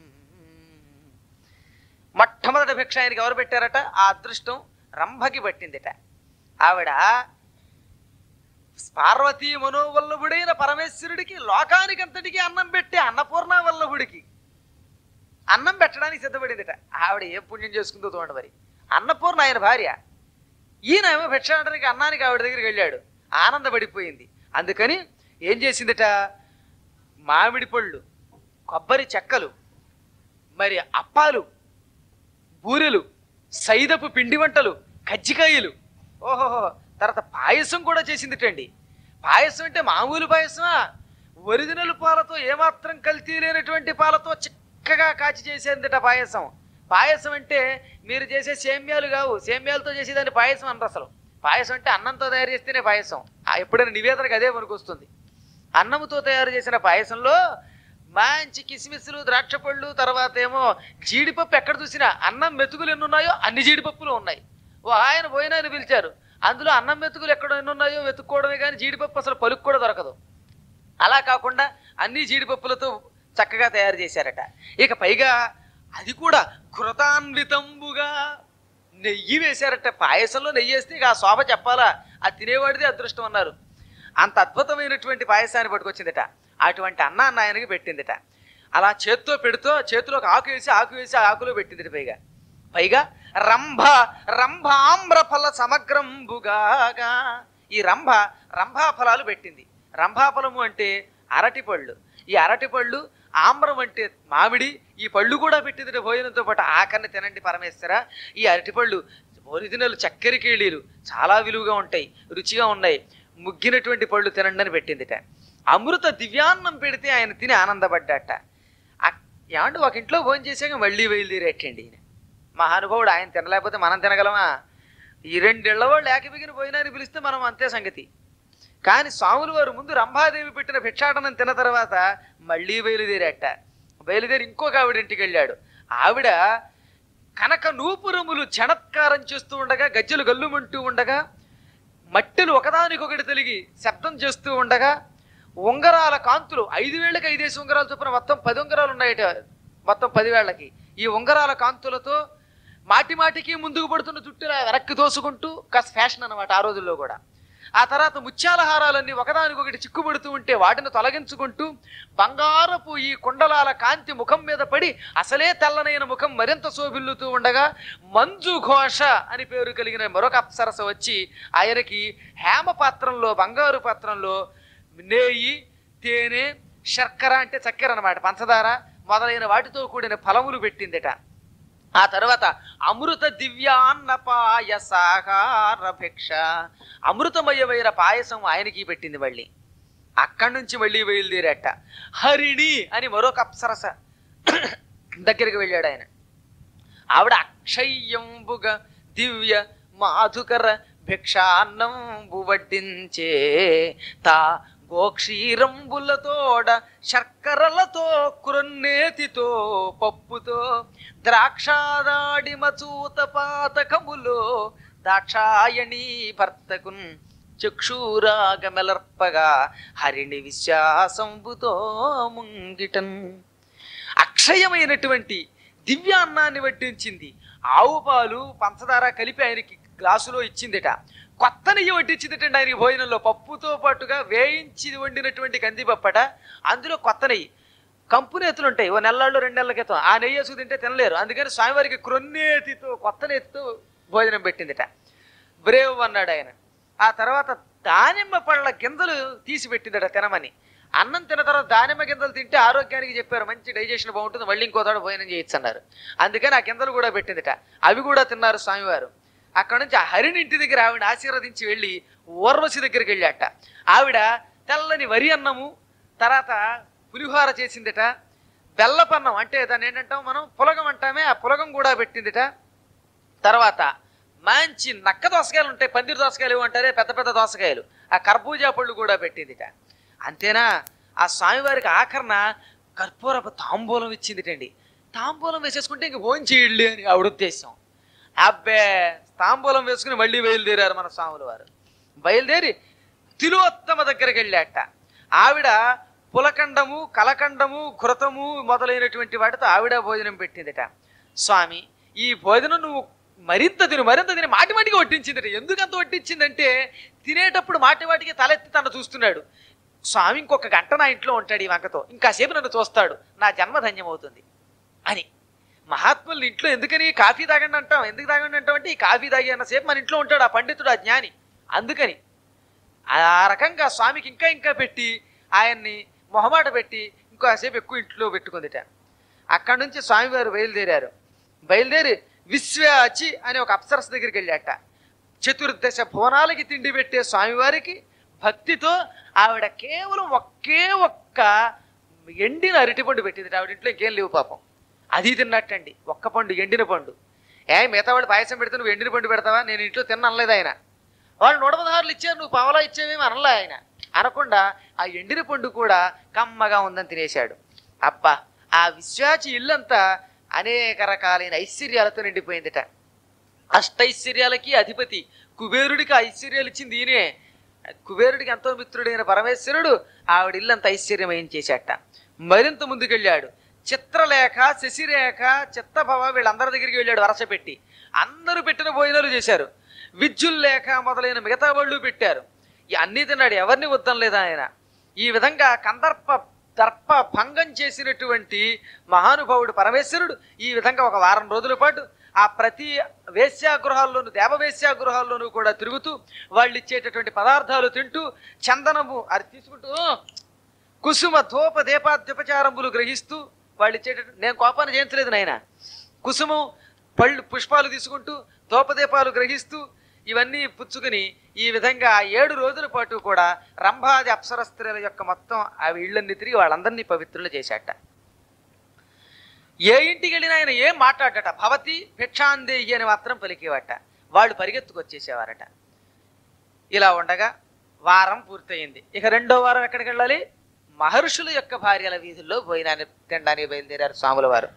మొట్టమొదటి భిక్ష ఆయనకి ఎవరు పెట్టారట? ఆ అదృష్టం రంభకి పట్టిందిట. ఆవిడ పార్వతీ మనోవల్లభుడైన పరమేశ్వరుడికి లోకానికంతటికి అన్నం పెట్టే అన్నపూర్ణ వల్లభుడికి అన్నం పెట్టడానికి సిద్ధపడిందిట. ఆవిడ ఏ పుణ్యం చేసుకుందో చూడండి మరి. అన్నపూర్ణ ఆయన భార్య, ఈయన ఏమో భిక్షాటనికి అన్నానికి ఆవిడ దగ్గరికి వెళ్ళాడు. ఆనందపడిపోయింది. అందుకని ఏం చేసిందిట, మామిడి పళ్ళు, కొబ్బరి చెక్కలు, మరి అప్పాలు, బూరెలు, సైదపు పిండి వంటలు, కజ్జికాయలు, ఓహోహో, తర్వాత పాయసం కూడా చేసిందిటండి. పాయసం అంటే మామూలు పాయసమా? ఒరిజినల్ పాలతో, ఏమాత్రం కల్తీ లేనటువంటి పాలతో చిక్కగా కాచి చేసేందుట పాయసం. పాయసం అంటే మీరు చేసే సేమ్యాలు కావు, సేమ్యాలతో చేసేదాన్ని పాయసం అనరు అసలు. పాయసం అంటే అన్నంతో తయారు చేస్తేనే పాయసం. ఎప్పుడైనా నివేదనకు అదే మనకు వస్తుంది. అన్నంతో తయారు చేసిన పాయసంలో మంచి కిస్మిస్లు, ద్రాక్ష పళ్ళు, తర్వాత ఏమో జీడిపప్పు. ఎక్కడ చూసినా అన్నం మెతుకులు ఎన్ని ఉన్నాయో అన్ని జీడిపప్పులు ఉన్నాయి. ఓ ఆయన పోయినాయని పిలిచారు, అందులో అన్నం మెతుకులు ఎక్కడ ఎన్ని ఉన్నాయో వెతుక్కోవడమే కానీ జీడిపప్పు అసలు పలుకు కూడా దొరకదు. అలా కాకుండా అన్ని జీడిపప్పులతో చక్కగా తయారు చేశారట. ఇక పైగా అది కూడా కృతాన్వితంబుగా నెయ్యి వేశారట. పాయసంలో నెయ్యి వేస్తే ఇక ఆ శోభ చెప్పాలా, అది తినేవాడిది అదృష్టం అన్నారు. అంత అద్భుతమైనటువంటి పాయసాన్ని పట్టుకొచ్చిందిట. అటువంటి అన్నాన్ని ఆయనకి పెట్టిందిట. అలా చేత్తో పెడుతూ చేతిలో ఆకు వేసి ఆకులో పెట్టిందిట. పైగా రంభామ్రఫల సమగ్రంబుగా ఈ రంభా ఫలాలు పెట్టింది. రంభాఫలము అంటే అరటిపళ్ళు. ఈ అరటిపళ్ళు, ఆమ్రం అంటే మామిడి, ఈ పళ్ళు కూడా పెట్టింది భోజనంతో పాటు. ఆకర్ని తినండి పరమేశ్వర, ఈ అరటిపళ్ళు ఒరిజినల్ చక్కెర కేళీలు, చాలా విలువగా ఉంటాయి, రుచిగా ఉన్నాయి, ముగ్గినటువంటి పళ్ళు తినండి అని పెట్టిందిట. అమృత దివ్యాన్నం పెడితే ఆయన తిని ఆనందపడ్డాట. ఏమంటే ఒక ఇంట్లో భోజనం చేసాక మళ్ళీ బయలుదేరేటండి ఈయన మహానుభావుడు. ఆయన తినలేకపోతే మనం తినగలమా? ఈ 2 ఏళ్ల వాళ్ళు ఏకబిగిన పోయినాన్ని పిలిస్తే మనం అంతే సంగతి. కానీ స్వాములు వారు ముందు రంభాదేవి పెట్టిన భిక్షాటనం తిన్న తర్వాత మళ్ళీ బయలుదేరి ఇంకొక ఆవిడ ఇంటికి వెళ్ళాడు. ఆవిడ కనక నూపురములు చణత్కారం చేస్తూ ఉండగా, గజ్జలు గల్లుమంటూ ఉండగా, మట్టెలు ఒకదానికొకటి తొలిగి శబ్దం చేస్తూ ఉండగా, ఉంగరాల కాంతులు 5 వేళ్ళకి 5 ఉంగరాలు చొప్పున మొత్తం 10 ఉంగరాలు ఉన్నాయట. మొత్తం 10 వేళ్ళకి ఈ ఉంగరాల కాంతులతో మాటికి ముందుకు పడుతున్న జుట్టులా వెనక్కి దోసుకుంటూ, కాస్త ఫ్యాషన్ అన్నమాట ఆ రోజుల్లో కూడా. ఆ తర్వాత ముత్యాల హారాలన్నీ ఒకదానికొకటి చిక్కుబడుతూ ఉంటే వాటిని తొలగించుకుంటూ, బంగారపు ఈ కుండలాల కాంతి ముఖం మీద పడి అసలే తెల్లనైన ముఖం మరింత శోభిల్లుతూ ఉండగా, మంజు ఘోష అని పేరు కలిగిన మరొక అప్సరస వచ్చి ఆయనకి హేమ పాత్రంలో, బంగారు పాత్రంలో నెయ్యి, తేనె, శర్కర అంటే చక్కెర అన్నమాట, పంచదార మొదలైన వాటితో కూడిన ఫలములు పెట్టిందిట. ఆ తర్వాత అమృత దివ్యాన్న పాయసాహార భిక్ష, అమృతమయమైన పాయసం ఆయనకి పెట్టింది. మళ్ళీ అక్కడి నుంచి మళ్ళీ బయలుదేరట. హరిణి అని మరొక అప్సరస దగ్గరికి వెళ్ళాడు ఆయన. ఆవిడ అక్షయ్యంబుగా దివ్య మాధుకర భిక్షాన్నంబు వడ్డించే, తా గోక్షీరంబులతోడ శర్కరలతో క్రొన్నేతితో పప్పుతో ద్రాక్షాదాడి మచూత పాతకములో దాక్షాయణీ భర్తకున్ చక్షురాగమెలర్పగా హరిణి విశ్వాసంబుతో ముంగిటన్. అక్షయమైనటువంటి దివ్యాన్నాన్ని వడ్డించింది. ఆవు పాలు పంచదార కలిపి ఆయనకి గ్లాసులో ఇచ్చిందిట. కొత్త నెయ్యి వడ్డించిందిటండి ఆయనకి భోజనంలో. పప్పుతో పాటుగా వేయించి వండినటువంటి కందిపప్పట, అందులో కొత్త నెయ్యి. కంపు నేతులు ఉంటాయి, ఓ నెలల్లో 2 నెలల క్రితం. ఆ నెయ్యి వేసుకు తింటే తినలేరు. అందుకని స్వామివారికి క్రొన్నేతితో కొత్త నేతితో భోజనం పెట్టిందిట. బ్రేవ్ అన్నాడు ఆయన. ఆ తర్వాత దానిమ్మ పళ్ళ గింజలు తీసి పెట్టిందట తినమని. అన్నం తిన్న తర్వాత దానిమ్మ గింజలు తింటే ఆరోగ్యానికి చెప్పారు, మంచి డైజెషన్ బాగుంటుంది, మళ్ళీ ఇంకో తోడ భోజనం చేయొచ్చు అన్నారు. అందుకని ఆ గింజలు కూడా పెట్టిందిట. అవి కూడా తిన్నారు స్వామివారు. అక్కడ నుంచి ఆ హరిని ఇంటి దగ్గర ఆవిడ ఆశీర్వదించి వెళ్ళి ఊర్వశి దగ్గరికి వెళ్ళాట. ఆవిడ తెల్లని వరి అన్నము, తర్వాత పులిహోర చేసిందిట. బెల్లపన్నం అంటే దాన్ని ఏంటంటాం మనం, పులగం అంటామే, ఆ పులగం కూడా పెట్టిందిట. తర్వాత మంచి నక్క దోసకాయలు ఉంటాయి, పందిరి దోసకాయలు అంటారే, పెద్ద పెద్ద దోసకాయలు, ఆ కర్బూజా పళ్ళు కూడా పెట్టిందిట. అంతేనా, ఆ స్వామివారికి ఆఖరణ కర్పూరపు తాంబూలం ఇచ్చిందిటండి. తాంబూలం వేసేసుకుంటే ఇంక భోజనం చేయాలి అని ఆవిడ ఉద్దేశం. అబ్బే, తాంబూలం వేసుకుని మళ్ళీ బయలుదేరారు మన స్వాముల వారు. బయలుదేరి తిలోత్తమ దగ్గరికి వెళ్ళాట. ఆవిడ పులకండము, కలకండము, ఘృతము మొదలైనటువంటి వాటితో ఆవిడ భోజనం పెట్టిందిట. స్వామి, ఈ భోజనం నువ్వు మరింత తిని మాటి మాటికి వడ్డించిందట. ఎందుకంత వడ్డించిందంటే తినేటప్పుడు మాటి వాటికి తలెత్తి తను చూస్తున్నాడు. స్వామి ఇంకొక గంట నా ఇంట్లో ఉంటాడు ఈ వంకతో, ఇంకాసేపు నన్ను చూస్తాడు, నా జన్మ ధన్యమవుతుంది అని. మహాత్ములు ఇంట్లో ఎందుకని కాఫీ తాగండి అంటాం, ఎందుకు తాగండి అంటాం అంటే ఈ కాఫీ తాగి అన్నసేపు మన ఇంట్లో ఉంటాడు ఆ పండితుడు, ఆ జ్ఞాని. అందుకని ఆ రకంగా స్వామికి ఇంకా ఇంకా పెట్టి ఆయన్ని మొహమాట పెట్టి ఇంకోసేపు ఎక్కువ ఇంట్లో పెట్టుకుందిట. అక్కడి నుంచి స్వామివారు బయలుదేరారు. బయలుదేరి విశ్వాచి అనే ఒక అప్సరస్ దగ్గరికి వెళ్ళాట. చతుర్దశ భువనాలకి తిండి పెట్టే స్వామివారికి భక్తితో ఆవిడ కేవలం ఒకే ఒక్క ఎండిన అరటిపండు పెట్టింది. ఆవిడ ఇంట్లో ఇంకేం లేవు పాపం, అది తిన్నట్టండి, ఒక్క పండు, ఎండిన పండు. మిగతా వాళ్ళు పాయసం పెడితే నువ్వు ఎండిన పండు పెడతావా, నేను ఇంట్లో తిన్నలేదు ఆయన. వాళ్ళు 116 ఇచ్చారు, నువ్వు పావలా ఇచ్చేవేమి అనలే ఆయన. అనకుండా ఆ ఎండిన పండు కూడా కమ్మగా ఉందని తినేశాడు. అబ్బా, ఆ విశ్వాచి ఇల్లంతా అనేక రకాలైన ఐశ్వర్యాలతో నిండిపోయిందిట. అష్టైశ్వర్యాలకి అధిపతి కుబేరుడికి ఐశ్వర్యాలు ఇచ్చింది ఈయనే. కుబేరుడికి ఎంతో మిత్రుడైన పరమేశ్వరుడు ఆవిడ ఇల్లంత ఐశ్వర్యమయం చేశాట. మరింత ముందుకెళ్ళాడు. చిత్రలేఖ, శశిరేఖ, చిత్తభవ వీళ్ళందరి దగ్గరికి వెళ్ళాడు వరస పెట్టి. అందరూ పెట్టిన భోజనాలు చేశారు. విద్యుల్లేఖ మొదలైన మిగతా వాళ్ళు పెట్టారు. అన్నీ తిన్నాడు, ఎవరిని వద్దం లేదా ఆయన. ఈ విధంగా దర్ప భంగం చేసినటువంటి మహానుభావుడు పరమేశ్వరుడు ఈ విధంగా ఒక వారం రోజుల పాటు ఆ ప్రతి వేశ్యాగృహాల్లోనూ, దేవవేశ్యాగృహాల్లోనూ కూడా తిరుగుతూ వాళ్ళు ఇచ్చేటటువంటి పదార్థాలు తింటూ, చందనము అది తీసుకుంటూ, కుసుమ ధూప దీపాద్యుపచారములు గ్రహిస్తూ వాళ్ళు ఇచ్చేటటువంటి, నేను కోపాన్ని జయించలేదు నాయన, కుసుమం పళ్ళు పుష్పాలు తీసుకుంటూ ధూపదీపాలు గ్రహిస్తూ ఇవన్నీ పుచ్చుకుని ఈ విధంగా 7 రోజుల పాటు కూడా రంభాది అప్సర స్త్రీల యొక్క మొత్తం అవి ఇళ్ళన్ని తిరిగి వాళ్ళందరినీ పవిత్రులు చేశాట. ఏ ఇంటికి వెళ్ళినా ఆయన ఏం మాట్లాడట, భవతి భిక్షాందేహి అని మాత్రం పలికేవాట. వాళ్ళు పరిగెత్తుకొచ్చేసేవారట. ఇలా ఉండగా వారం పూర్తయింది. ఇక 2వ వారం ఎక్కడికి వెళ్ళాలి? మహర్షుల యొక్క భార్యల వీధుల్లో భోజనాన్ని తినడానికి బయలుదేరారు స్వాముల వారు.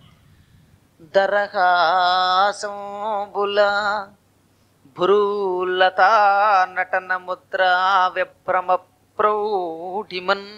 దరహాసంబుల భ్రూలతా నటన ముద్రా విభ్రమ ప్రౌఢిమన్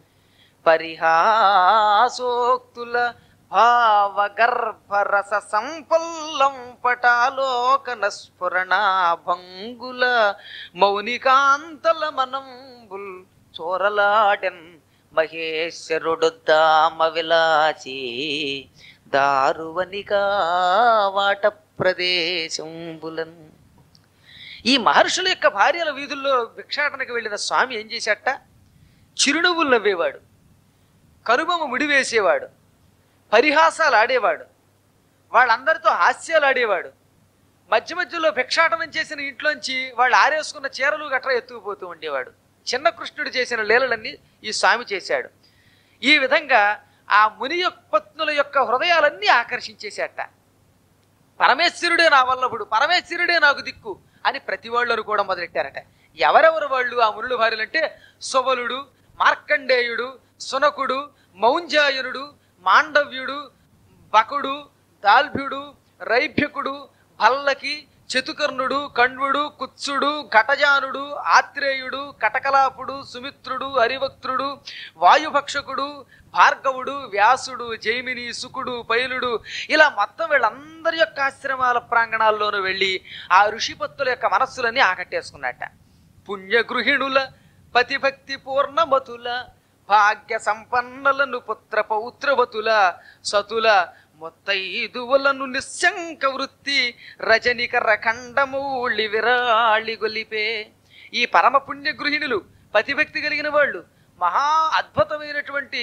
పరిహాసోక్తుల భావగర్భరస సంపల్లం పటాలోకన స్ఫురణ భంగుల మౌనికాంతల మనంబుల్ చోరలాడెన్ మహేశ్వరుడు దామ విలాసి దారువనిగా వాట ప్రదేశంబులన్. ఈ మహర్షుల యొక్క భార్యల వీధుల్లో భిక్షాటనకు వెళ్ళిన స్వామి ఏం చేశాట? చిరునవ్వులు నవ్వేవాడు, కనుబొమ్మ ముడివేసేవాడు, పరిహాసాలు ఆడేవాడు, వాళ్ళందరితో హాస్యాలు ఆడేవాడు. మధ్య మధ్యలో భిక్షాటనం చేసిన ఇంట్లోంచి వాళ్ళు ఆరేసుకున్న చీరలు గట్రా ఎత్తుకుపోతూ ఉండేవాడు. చిన్న కృష్ణుడు చేసిన లీలలన్నీ ఈ స్వామి చేశాడు. ఈ విధంగా ఆ ముని పత్నుల యొక్క హృదయాలన్నీ ఆకర్షించేశాట. పరమేశ్వరుడే నా వల్లభుడు, పరమేశ్వరుడే నాకు దిక్కు అని ప్రతి వాళ్ళు అనుకోవడం మొదలెట్టారట. ఎవరెవరు వాళ్ళు ఆ మునుల భార్యలు అంటే సుబలుడు, మార్కండేయుడు, సునకుడు, మౌంజాయనుడు, మాండవ్యుడు, బకుడు, దాల్భ్యుడు, రైభ్యకుడు, భల్లకి, చతుకర్ణుడు, కణ్వుడు, కుత్సుడు, ఘటజానుడు, ఆత్రేయుడు, కటకలాపుడు, సుమిత్రుడు, హరివక్త్రుడు, వాయుభక్షకుడు, భార్గవుడు, వ్యాసుడు, జైమిని, సుకుడు, పైలుడు, ఇలా మొత్తం వీళ్ళందరి యొక్క ఆశ్రమాల ప్రాంగణాల్లోనూ వెళ్ళి ఆ ఋషిపత్తుల యొక్క మనస్సులన్నీ ఆకట్టేసుకున్నట్ట. పుణ్యగృహిణుల పతిభక్తి పూర్ణమతుల భాగ్య సంపన్నలను పుత్ర పౌత్రవతుల సతుల మొత్తైదువులను నిశ్శంక వృత్తి రజనికర ఖండమూళి విరాళి గొలిపే. ఈ పరమ పుణ్య గృహిణులు, పతిభక్తి కలిగిన వాళ్ళు, మహా అద్భుతమైనటువంటి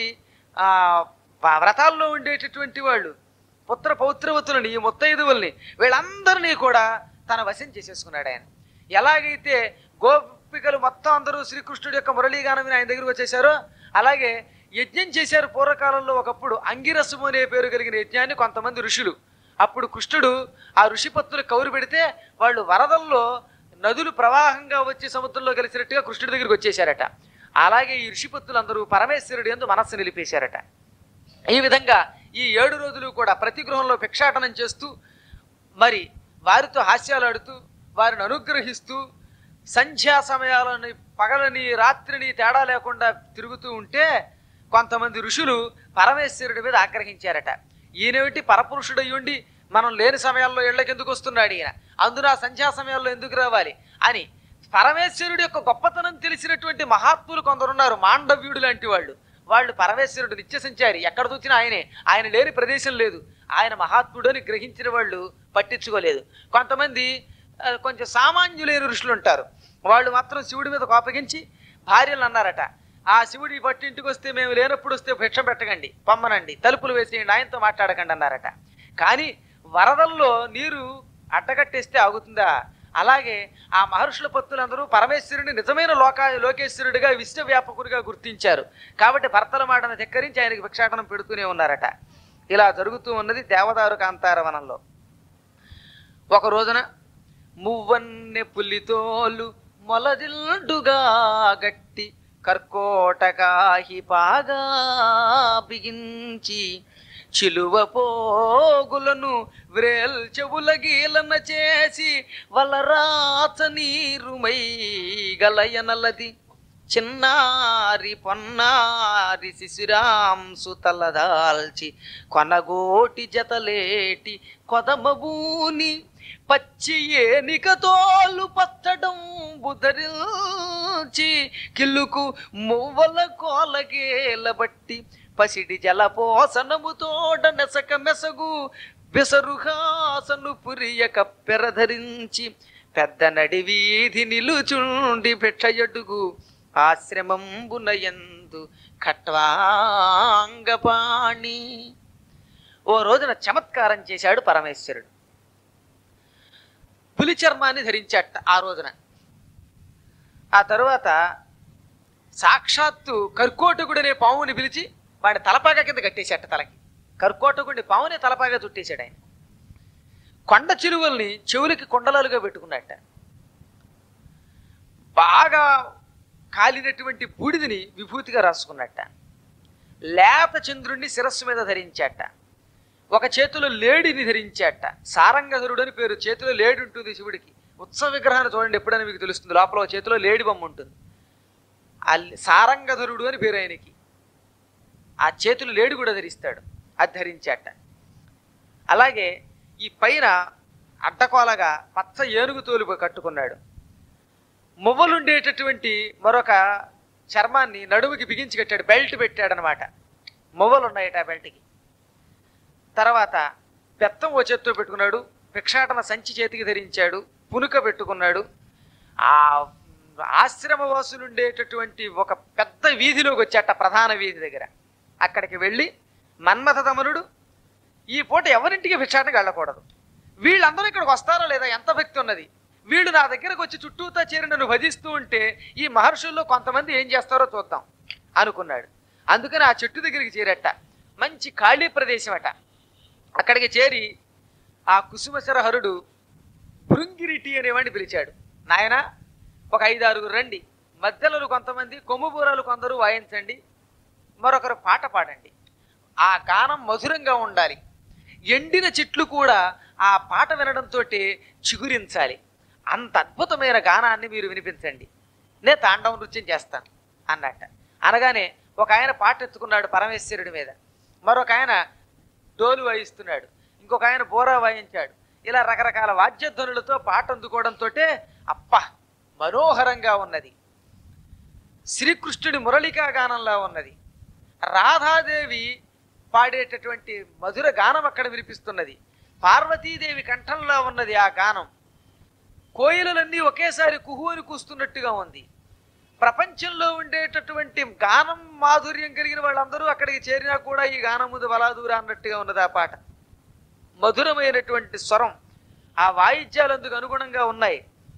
వ్రతాల్లో ఉండేటటువంటి వాళ్ళు, పుత్ర పౌత్రవతులని, ఈ మొత్తైదువుల్ని, వీళ్ళందరినీ కూడా తన వశం చేసేసుకున్నాడు ఆయన. ఎలాగైతే గోపికలు మొత్తం అందరూ శ్రీకృష్ణుడి యొక్క మురళీగానం ఆయన దగ్గరకు వచ్చేసారో, అలాగే యజ్ఞం చేశారు పూర్వకాలంలో. ఒకప్పుడు అంగిరసము అనే పేరు కలిగిన యజ్ఞాన్ని కొంతమంది ఋషులు, అప్పుడు కృష్ణుడు ఆ ఋషిపత్తులు కౌరు పెడితే వాళ్ళు వరదల్లో నదులు ప్రవాహంగా వచ్చి సముద్రంలో కలిసినట్టుగా కృష్ణుడి దగ్గరికి వచ్చేసారట. అలాగే ఈ ఋషిపత్తులు అందరూ పరమేశ్వరుడి యందు మనస్సు నిలిపేశారట. ఈ విధంగా ఈ 7 రోజులు కూడా ప్రతి గృహంలో భిక్షాటనం చేస్తూ, మరి వారితో హాస్యాలాడుతూ, వారిని అనుగ్రహిస్తూ, సంధ్యా సమయాలని పగలని రాత్రిని తేడా లేకుండా తిరుగుతూ ఉంటే కొంతమంది ఋషులు పరమేశ్వరుడి మీద ఆగ్రహించారట. ఈయనేమిటి పరపురుషుడయ్యుండి మనం లేని సమయాల్లో ఇళ్ళకి ఎందుకు వస్తున్నాడు ఈయన, అందున సంధ్యా సమయాల్లో ఎందుకు రావాలి అని పరమేశ్వరుడి యొక్క గొప్పతనం తెలిసినటువంటి మహాత్ములు కొందరున్నారు, మాండవ్యుడు లాంటి వాళ్ళు పరమేశ్వరుడు నిత్య సంచారి, ఎక్కడ చూసినా ఆయనే, ఆయన లేని ప్రదేశం లేదు, ఆయన మహాత్ముడు అని గ్రహించిన వాళ్ళు పట్టించుకోలేదు. కొంతమంది కొంచెం సామాన్యులైన ఋషులు ఉంటారు, వాళ్ళు మాత్రం శివుడి మీద కోపగించి భార్యలు అన్నారట, ఆ శివుడి పట్టింటికి వస్తే మేము లేనప్పుడు వస్తే భిక్ష పెట్టకండి, పొమ్మనండి, తలుపులు వేసేయండి, ఆయనతో మాట్లాడకండి అన్నారట. కానీ వరదల్లో నీరు అడ్డగట్టేస్తే ఆగుతుందా? అలాగే ఆ మహర్షుల పత్తులందరూ పరమేశ్వరుని నిజమైన లోకేశ్వరుడిగా విశ్వవ్యాపకుడిగా గుర్తించారు. కాబట్టి భర్తల మాటను ధిక్కరించి ఆయనకి భిక్షాటనం పెడుతూనే ఉన్నారట. ఇలా జరుగుతూ ఉన్నది దేవదారు కాంతారవనంలో. ఒక రోజున మువ్వన్నె పులితోలు మొలదిల్డుగా గట్టి కర్కోటకాహి పాగా బిగించి చిలువ పోగులను వ్రేల్ చెవుల గీలన చేసి వలరాచ నీరుమై గలయనలది చిన్నారి పొన్నారి శిశిరాంసు తలదాల్చి కొనగోటి జతలేటి కొదమబూని పచ్చి ఏనిక తోలు పచ్చడం బుధరించి కిల్లుకు మువ్వల కోలగేల బట్టి పసిడి జలపోసనము తోడ నెసక మెసగు బెసరుహాసను పురియ కప్పెరధరించి పెద్ద నడి వీధి నిలుచుండి భిక్షయడుగు ఆశ్రమంబునయందు ఖట్వాంగపాణి. ఓ రోజున చమత్కారం చేశాడు పరమేశ్వరుడు. పులి చర్మాన్ని ధరించాట ఆ రోజున. ఆ తరువాత సాక్షాత్తు కర్కోటకుడనే పావుని పిలిచి వాడి తలపాగా కింద కట్టేశాట తలకి. కర్కోటకుడిని పావునే తలపాగా చుట్టేశాడు ఆయన. కొండ చిలువల్ని చెవులకి కొండలాలుగా పెట్టుకున్నట్ట. బాగా కాలినటువంటి బూడిదని విభూతిగా రాసుకున్నట్ట. లేత చంద్రుణ్ణి శిరస్సు మీద ధరించాట. ఒక చేతిలో లేడిని ధరించాట. సారంగధరుడు అని పేరు. చేతిలో లేడి ఉంటుంది శివుడికి. ఉత్సవ విగ్రహాన్ని చూడండి, ఎప్పుడైనా మీకు తెలుస్తుంది. లోపల చేతిలో లేడి బొమ్మ ఉంటుంది. ఆ సారంగధరుడు అని పేరు ఆయనకి. ఆ చేతులు లేడి కూడా ధరిస్తాడు, అది ధరించాట. అలాగే ఈ పైన అడ్డకోలగా పచ్చ ఏనుగు తోలు కట్టుకున్నాడు. మువ్వలుండేటటువంటి మరొక చర్మాన్ని నడుముకి బిగించి కట్టాడు, బెల్ట్ పెట్టాడనమాట. మువ్వలు ఉన్నాయట ఆ బెల్ట్కి. తర్వాత బెత్తం ఓ చేత్తో పెట్టుకున్నాడు. భిక్షాటన సంచి చేతికి ధరించాడు, పునుక పెట్టుకున్నాడు. ఆ ఆశ్రమవాసులు ఉండేటటువంటి ఒక పెద్ద వీధిలోకి వచ్చాట, ప్రధాన వీధి దగ్గర. అక్కడికి వెళ్ళి మన్మథదమనుడు ఈ పూట ఎవరింటికి భిక్షాటనకి వెళ్ళకూడదు, వీళ్ళందరూ ఇక్కడికి వస్తారో లేదా, ఎంత భక్తి ఉన్నది, వీళ్ళు నా దగ్గరకు వచ్చి చుట్టూతా చేరి నన్ను భజిస్తూ ఉంటే ఈ మహర్షుల్లో కొంతమంది ఏం చేస్తారో చూద్దాం అనుకున్నాడు. అందుకని ఆ చెట్టు దగ్గరికి చేరట. మంచి ఖాళీ ప్రదేశం అట. అక్కడికి చేరి ఆ కుసుమశరహరుడు భృంగిరిటి అనేవాడిని పిలిచాడు. నాయన, ఒక 5-6 రండి, మధ్యలో కొంతమంది కొమ్ముబూరాలు కొందరు వాయించండి, మరొకరు పాట పాడండి. ఆ గానం మధురంగా ఉండాలి. ఎండిన చెట్లు కూడా ఆ పాట వినడంతో చిగురించాలి. అంత అద్భుతమైన గానాన్ని మీరు వినిపించండి, నేను తాండవ నృత్యం చేస్తాను అన్నట్ట. అనగానే ఒక ఆయన పాట ఎత్తుకున్నాడు పరమేశ్వరుడి మీద, మరొక ఆయన డోలు వాయిస్తున్నాడు, ఇంకొక ఆయన బోరా వాయించాడు. ఇలా రకరకాల వాద్యధ్వనులతో పాట అందుకోవడంతో అప్ప మనోహరంగా ఉన్నది. శ్రీకృష్ణుడి మురళికా గానంలా ఉన్నది. రాధాదేవి పాడేటటువంటి మధుర గానం అక్కడ వినిపిస్తున్నది. పార్వతీదేవి కంఠంలో ఉన్నది ఆ గానం. కోయిలలన్నీ ఒకేసారి కుహు అని కూస్తున్నట్టుగా ఉంది. ప్రపంచంలో ఉండేటటువంటి గానం మాధుర్యం కలిగిన వాళ్ళందరూ అక్కడికి చేరినా కూడా ఈ గానం ముందు బలాదూరా అన్నట్టుగా ఉన్నది ఆ పాట. మధురమైనటువంటి స్వరం, ఆ వాయిద్యాలు అందుకు అనుగుణంగా ఉన్నాయి.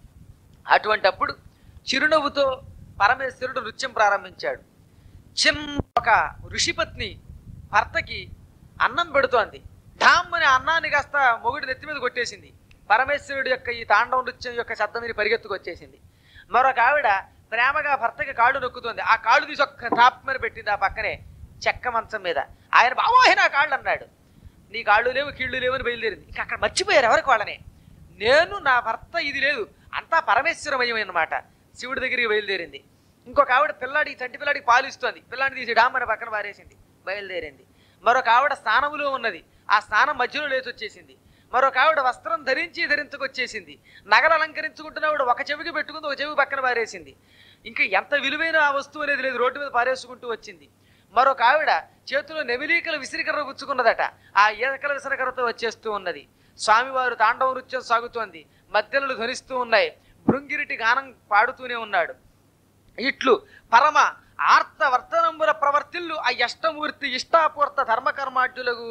అటువంటి అప్పుడు చిరునవ్వుతో పరమేశ్వరుడు నృత్యం ప్రారంభించాడు. చిన్న ఒక ఋషిపత్ని భర్తకి అన్నం పెడుతోంది. ఢామ్ అని అన్నాన్ని కాస్త మొగుడి నెత్తి మీద కొట్టేసింది. పరమేశ్వరుడు యొక్క ఈ తాండవ నృత్యం యొక్క శబ్దం మీద పరిగెత్తుకొచ్చేసింది. మరొక ఆవిడ ప్రేమగా భర్తకి కాళ్ళు నొక్కుతోంది. ఆ కాళ్ళు తీసి ఒక్క టాప్ మీద పెట్టింది ఆ పక్కనే చెక్క మంచం మీద. ఆయన బావోహే నా కాళ్ళు అన్నాడు. నీ కాళ్ళు లేవు కీళ్ళు లేవు అని బయలుదేరింది. ఇంకా అక్కడ మర్చిపోయారు ఎవరికి వాళ్ళనే. నేను నా భర్త ఇది లేదు, అంతా పరమేశ్వరమయం అన్నమాట. శివుడి దగ్గరికి బయలుదేరింది. ఇంకొక ఆవిడ పిల్లాడికి చంటి పిల్లాడికి పాలు ఇస్తోంది. పిల్లాడిని తీసి డామ్ అని పక్కన పారేసింది, బయలుదేరింది. మరొక ఆవిడ స్నానములో ఉన్నది, ఆ స్నానం మధ్యలో లేచి వచ్చేసింది. మరొక ఆవిడ వస్త్రం ధరించుకొచ్చేసింది. నగలు అలంకరించుకుంటున్నవాడు ఒక చెవికి పెట్టుకుంది, ఒక చెవి పక్కన పారేసింది. ఇంకా ఎంత విలువైన ఆ వస్తువు అనేది లేదు, రోడ్డు మీద పారేసుకుంటూ వచ్చింది. మరొక ఆవిడ చేతిలో నెమిలీకల విసిరికర్ర గుచ్చుకున్నదట, ఆ ఈకల విసిరికర్రతో వచ్చేస్తూ ఉన్నది. స్వామివారు తాండవ నృత్యం సాగుతోంది, మధ్యలు ధ్వనిస్తూ ఉన్నాయి. భృంగిరిటి గానం పాడుతూనే ఉన్నాడు. ఇట్లు పరమ ఆర్త వర్తనముల ప్రవర్తిల్లు ఆ అష్టమూర్తి ఇష్టాపూర్త ధర్మకర్మాఢ్యులకు.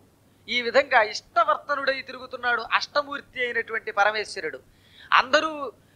ఈ విధంగా ఇష్టవర్తనుడై తిరుగుతున్నాడు అష్టమూర్తి అయినటువంటి పరమేశ్వరుడు. అందరూ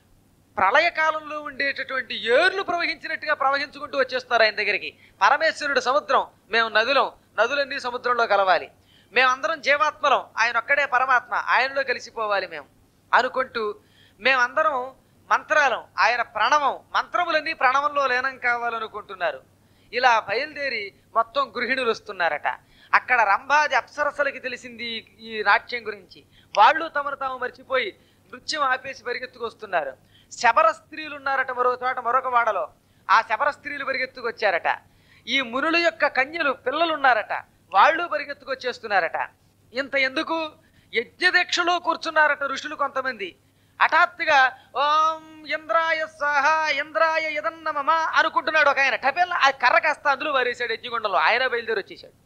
ప్రళయకాలంలో ఉండేటటువంటి ఏర్లు ప్రవహించినట్టుగా ప్రవహించుకుంటూ వచ్చేస్తారు ఆయన దగ్గరికి. పరమేశ్వరుడు సముద్రం, మేము నదులం, నదులన్నీ సముద్రంలో కలవాలి. మేమందరం జీవాత్మలం, ఆయన ఒక్కడే పరమాత్మ, ఆయనలో కలిసిపోవాలి మేము అనుకుంటూ, మేమందరం మంత్రాలం, ఆయన ప్రణవం, మంత్రములన్నీ ప్రణవంలో లీనం కావాలనుకుంటున్నారు. ఇలా బయలుదేరి మొత్తం గృహిణులు వస్తున్నారట. అక్కడ రంభాది అప్సరసలకి తెలిసింది ఈ నాట్యం గురించి. వాళ్ళు తమను తాము మర్చిపోయి నృత్యం ఆపేసి పరిగెత్తుకొస్తున్నారు. శబర స్త్రీలు ఉన్నారట మరో చోట, మరొక వాడలో. ఆ శబర స్త్రీలు పరిగెత్తుకొచ్చారట. ఈ మునుల యొక్క కన్యలు పిల్లలున్నారట, వాళ్ళు పరిగెత్తుకొచ్చేస్తున్నారట. ఇంత ఎందుకు? యజ్ఞదీక్షలో కూర్చున్నారట ఋషులు కొంతమంది. హఠాత్తుగా ఓం ఇంద్రాయ సహ ఇంద్రాయ యదన్నమమ అనుకుంటున్నాడు ఒక ఆయన. టపెల్ ఆ కర్ర కాస్త అందులో వారేశాడు యజ్ఞగుండంలో. ఆయన బయలుదేరి వచ్చేసాడు.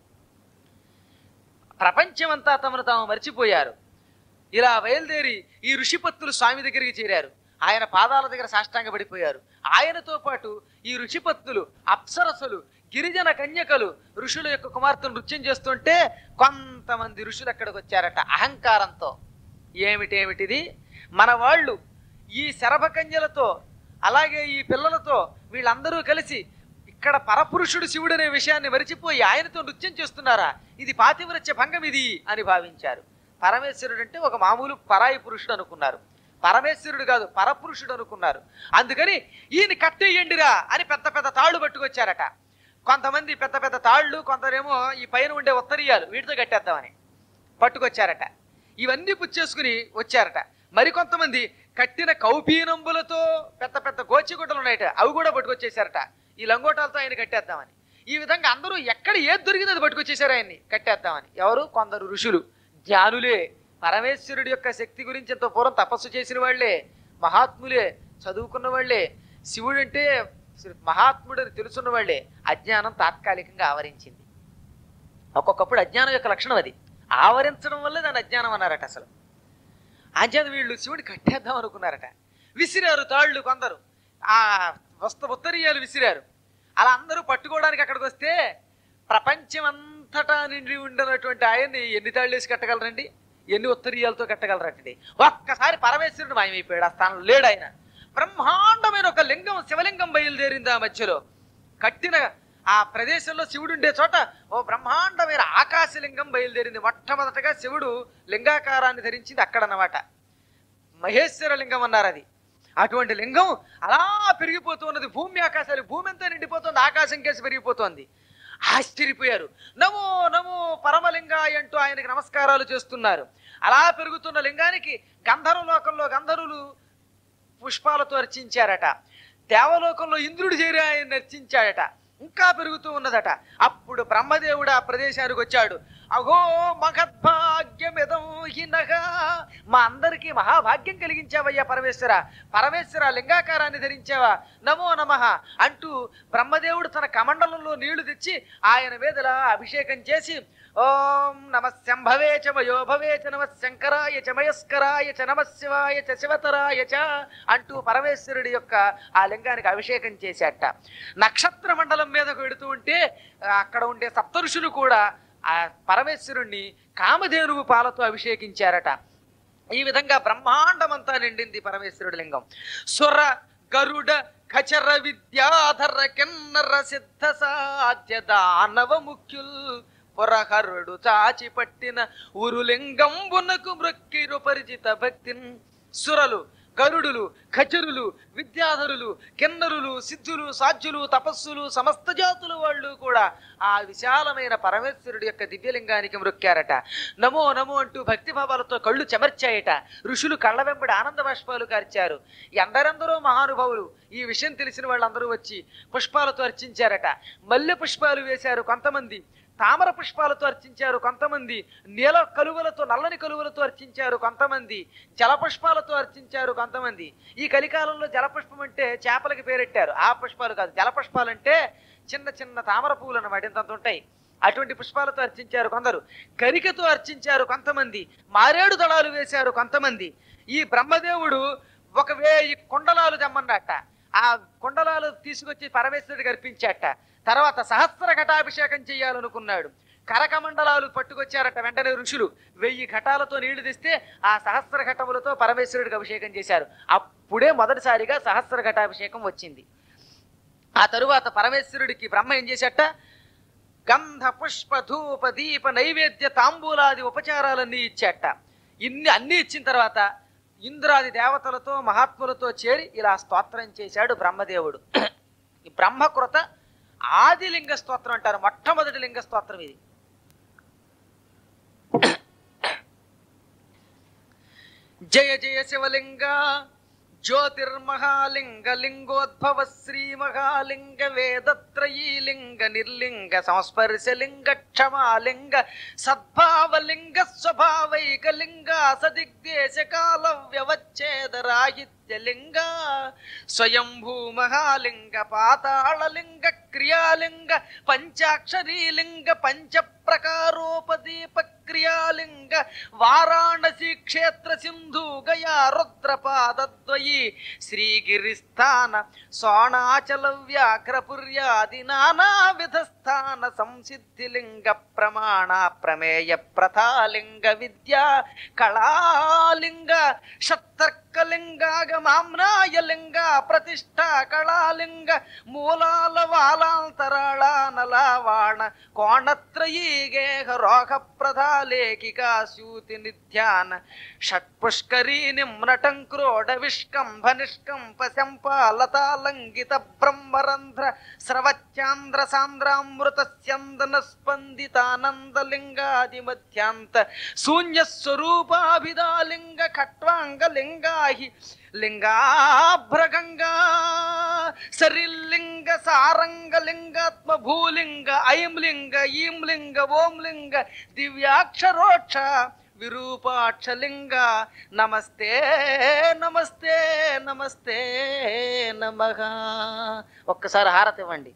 ప్రపంచమంతా తమను తాము మర్చిపోయారు. ఇలా బయలుదేరి ఈ ఋషిపత్తులు స్వామి దగ్గరికి చేరారు. ఆయన పాదాల దగ్గర సాష్టాంగ పడిపోయారు. ఆయనతో పాటు ఈ ఋషిపత్తులు, అప్సరసులు, గిరిజన కన్యకలు, ఋషుల యొక్క కుమార్తెను నృత్యం చేస్తుంటే కొంతమంది ఋషులు అక్కడికి వచ్చారట అహంకారంతో. ఏమిటేమిటిది? మన వాళ్ళు ఈ శరభకన్యలతో అలాగే ఈ పిల్లలతో వీళ్ళందరూ కలిసి ఇక్కడ పరపురుషుడు శివుడు అనే విషయాన్ని మరిచిపోయి ఆయనతో నృత్యం చేస్తున్నారా? ఇది పాతివ్రత్య భంగం ఇది అని భావించారు. పరమేశ్వరుడు అంటే ఒక మామూలు పరాయి పురుషుడు అనుకున్నారు. పరమేశ్వరుడు కాదు, పరపురుషుడు అనుకున్నారు. అందుకని ఈయన కట్టేయండిరా అని పెద్ద పెద్ద తాళ్ళు పట్టుకొచ్చారట. కొంతమంది పెద్ద పెద్ద తాళ్ళు, కొందరేమో ఈ పైన ఉండే ఉత్తరీయాలు వీటితో కట్టేద్దామని పట్టుకొచ్చారట. ఇవన్నీ పుచ్చేసుకుని వచ్చారట. మరికొంతమంది కట్టిన కౌపీనంబులతో పెద్ద పెద్ద గోచిగుడ్డలు ఉన్నాయట, అవి కూడా పట్టుకొచ్చేసారట. ఈ లంగోటాలతో ఆయన కట్టేద్దామని. ఈ విధంగా అందరూ ఎక్కడ ఏది దొరికింది అది పట్టుకొచ్చేసారు ఆయన్ని కట్టేద్దామని. ఎవరు? కొందరు ఋషులు, జ్ఞానులే, పరమేశ్వరుడి యొక్క శక్తి గురించి ఎంతో పూర్వం తపస్సు చేసిన వాళ్లే, మహాత్ములే, చదువుకున్న వాళ్లే. శివుడు అంటే మహాత్ముడని తెలుసున్న వాళ్లే. అజ్ఞానం తాత్కాలికంగా ఆవరించింది. ఒక్కొక్కప్పుడు అజ్ఞానం యొక్క లక్షణం అది. ఆవరించడం వల్లే దాన్ని అజ్ఞానం అన్నారట. అసలు అజ్ఞానం వీళ్ళు శివుడిని కట్టేద్దాం అనుకున్నారట. విసిరారు తాళ్ళు కొందరు, ఆ ఉత్తరీయాలు విసిరారు. అలా అందరూ పట్టుకోవడానికి అక్కడికి వస్తే ప్రపంచం అంతటా నిండి ఉండనటువంటి ఆయన్ని ఎన్ని తాళ్ళు వేసి కట్టగలరండి? ఎన్ని ఉత్తరీయాలతో కట్టగలరండి? ఒక్కసారి పరమేశ్వరుడు మాయమైపోయాడు. ఆ స్థానంలో లేడు ఆయన. బ్రహ్మాండమైన ఒక లింగం, శివలింగం బయలుదేరింది ఆ మధ్యలో. కట్టిన ఆ ప్రదేశంలో శివుడు ఉండే చోట ఓ బ్రహ్మాండమైన ఆకాశలింగం బయలుదేరింది. మొట్టమొదటగా శివుడు లింగాకారాన్ని ధరించింది అక్కడన్నమాట. మహేశ్వర లింగం అన్నారు అది. అటువంటి లింగం అలా పెరిగిపోతూ ఉన్నది. భూమి ఆకాశాలు, భూమి అంతా నిండిపోతుంది, ఆకాశం కేసి పెరిగిపోతోంది. ఆశ్చర్యపోయారు. నమో నమో పరమలింగాయ అంటూ ఆయనకి నమస్కారాలు చేస్తున్నారు. అలా పెరుగుతున్న లింగానికి గంధర్వ లోకంలో గంధర్వులు పుష్పాలతో అర్చించారట. దేవలోకంలో ఇంద్రుడు చేరి ఆయన అర్చించాడట. ఇంకా పెరుగుతూ ఉన్నదట. అప్పుడు బ్రహ్మదేవుడు ఆ ప్రదేశానికి వచ్చాడు. అహో మహద్భాగ్యమిదం హినగా, మా అందరికీ మహాభాగ్యం కలిగించావయ్యా పరమేశ్వర. పరమేశ్వర లింగాకారాన్ని ధరించావా, నమో నమః అంటూ బ్రహ్మదేవుడు తన కమండలంలో నీళ్లు తెచ్చి ఆయన మీదలా అభిషేకం చేసి ఓం నమ శంభవే చ మయోభవే చ నమ శంకరాయ చ మయస్కరాయ చ నమ శివాయ చ శివతరాయ చ అంటూ పరమేశ్వరుడి యొక్క ఆ లింగానికి అభిషేకం చేశాట. నక్షత్ర మండలం మీదకు వెడుతూ ఉంటే అక్కడ ఉండే సప్తఋషులు కూడా ఆ పరమేశ్వరుణ్ణి కామధేనువు పాలతో అభిషేకించారట. ఈ విధంగా బ్రహ్మాండమంతా నిండింది పరమేశ్వరుడి లింగం. సుర గరుడ ఖచర విద్యాధర కిన్నర సిద్ధ సాధ్య దానవ ముఖ్యుల్ పురహరుడు చాచి పట్టిన ఉరులింగంబునకు మృక్కిరు పరిచిత భక్తిన్. సురలు, గరుడులు, ఖచరులు, విద్యాధరులు, కిన్నరులు, సిద్ధులు, సాధ్యులు, తపస్సులు, సమస్త జాతుల వాళ్ళు కూడా ఆ విశాలమైన పరమేశ్వరుడి యొక్క దివ్యలింగానికి మృక్కారట. నమో నమో అంటూ భక్తిభావాలతో కళ్ళు చెమర్చాయట. ఋషులు కళ్ళ వెంబడి ఆనంద బాష్పాలు కార్చారు. ఎందరెందరో మహానుభావులు ఈ విషయం తెలిసిన వాళ్ళందరూ వచ్చి పుష్పాలతో అర్చించారట. మల్లె పుష్పాలు వేశారు కొంతమంది, తామర పుష్పాలతో అర్చించారు కొంతమంది, నీల కలువలతో నల్లని కలువలతో అర్చించారు కొంతమంది, జల పుష్పాలతో అర్చించారు కొంతమంది. ఈ కలికాలంలో జలపుష్పం అంటే చేపలకి పేరెట్టారు. ఆ పుష్పాలు కాదు, జలపుష్పాలంటే చిన్న చిన్న తామర పువ్వులు అన్నమాట, ఇంతంత ఉంటాయి. అటువంటి పుష్పాలతో అర్చించారు కొందరు, గరికతో అర్చించారు కొంతమంది, మారేడు దళాలు వేశారు కొంతమంది. ఈ బ్రహ్మదేవుడు 1000 కుండలాలు తెమ్మన్నట్ట. ఆ కుండలాలు తీసుకొచ్చి పరమేశ్వరుడికి అర్పించాట. తర్వాత సహస్ర ఘటాభిషేకం చేయాలనుకున్నాడు. కరకమండలాలు పట్టుకొచ్చారట. వెంటనే ఋషులు 1000 ఘటాలతో నీళ్లు తెస్తే ఆ సహస్ర ఘటములతో పరమేశ్వరుడికి అభిషేకం చేశారు. అప్పుడే మొదటిసారిగా సహస్ర ఘటాభిషేకం వచ్చింది. ఆ తరువాత పరమేశ్వరుడికి బ్రహ్మ ఏం చేశాట, గంధ పుష్ప ధూప దీప నైవేద్య తాంబూలాది ఉపచారాలన్నీ ఇచ్చాట. అన్నీ ఇచ్చిన తర్వాత ఇంద్రాది దేవతలతో మహాత్ములతో చేరి ఇలా స్తోత్రం చేశాడు బ్రహ్మదేవుడు. ఈ బ్రహ్మకృత ఆది లింగ స్తోత్రం అంటారు. మొట్టమొదటి లింగ స్తోత్రం ఇది. జయ జయ శివలింగ జ్యోతిర్మహాలింగ లింగోద్భవ శ్రీ మహాలింగ వేదత్రయీ లింగ నిర్లింగ సంస్పర్శలింగ క్షమాలింగ సద్భావలింగ స్వభావైక లింగ సదిగ్దేశ కాల వ్యవచ్ఛేద రాహిత్యలింగ స్వయంభూ మహాలింగ పాతాళలింగ క్రియాలింగ పంచాక్షరీలింగ పంచ ప్రకారోపదీప క్రియాలింగ వారాణసీ క్షేత్ర సింధు గయా రుద్రపాదద్వయీ శ్రీగిరిస్థాన సోణాచల వ్యాఘ్రపుర్యాది నానావిధ స్థాన సంసిద్ధిలింగ ప్రమాణ ప్రమేయ ప్రథాలింగ విద్యా కళాలింగ షత్తర్కలింగాగమామ్నాయలింగ ప్రతిష్ఠా కళాలింగ మూలాల వాలాంతరాళానలావాణ కోణత్రయీ గేహ రోగ ప్రధాలేఖికా స్యూతి నిధ్యాన షట్పుష్కరీ నిమ్నటం క్రోడ విష్కంభ నిష్కంప శంపాలతాలంగిత బ్రహ్మరంధ్ర స్రవచ్యాంధ్ర సాంద్రామృత స్యందన స్పందితానందలింగాది మధ్యాంత శూన్యస్వరూపాభిదాలింగ ఖట్వాంగలింగాహి లింగాభ్రగంగా సరిలింగ సారంగలింగాత్మ భూలింగ ఐంలింగ ఈంలింగ ఓంలింగ దివ్యాక్షరోక్ష విరూపాక్షలింగ నమస్తే నమస్తే నమస్తే నమః. ఒక్కసారి హారతి ఇవ్వండి.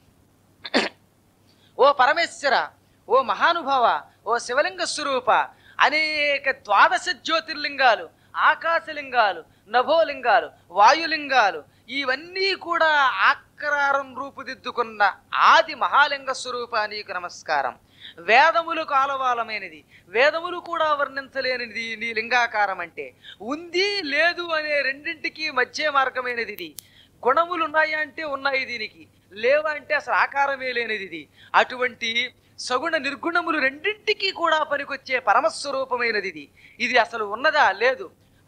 ఓ పరమేశ్వర, ఓ మహానుభావ, ఓ శివలింగ స్వరూప, అనేక ద్వాదశ జ్యోతిర్లింగాలు, ఆకాశలింగాలు, నభోలింగాలు, వాయులింగాలు ఇవన్నీ కూడా ఆకారం రూపుదిద్దుకున్న ఆది మహాలింగ స్వరూప నీకు నమస్కారం. వేదములు కాలవాలమైనది, వేదములు కూడా వర్ణించలేనిది నీ లింగాకారం అంటే. ఉంది లేదు అనే రెండింటికి మధ్య మార్గమైనది ఇది. గుణములు ఉన్నాయా అంటే ఉన్నాయి దీనికి, లేవా అంటే అసలు ఆకారమే లేనిది ఇది. అటువంటి సగుణ నిర్గుణములు రెండింటికి కూడా పనికొచ్చే పరమస్వరూపమైనది ఇది. ఇది అసలు ఉన్నదా లేదు,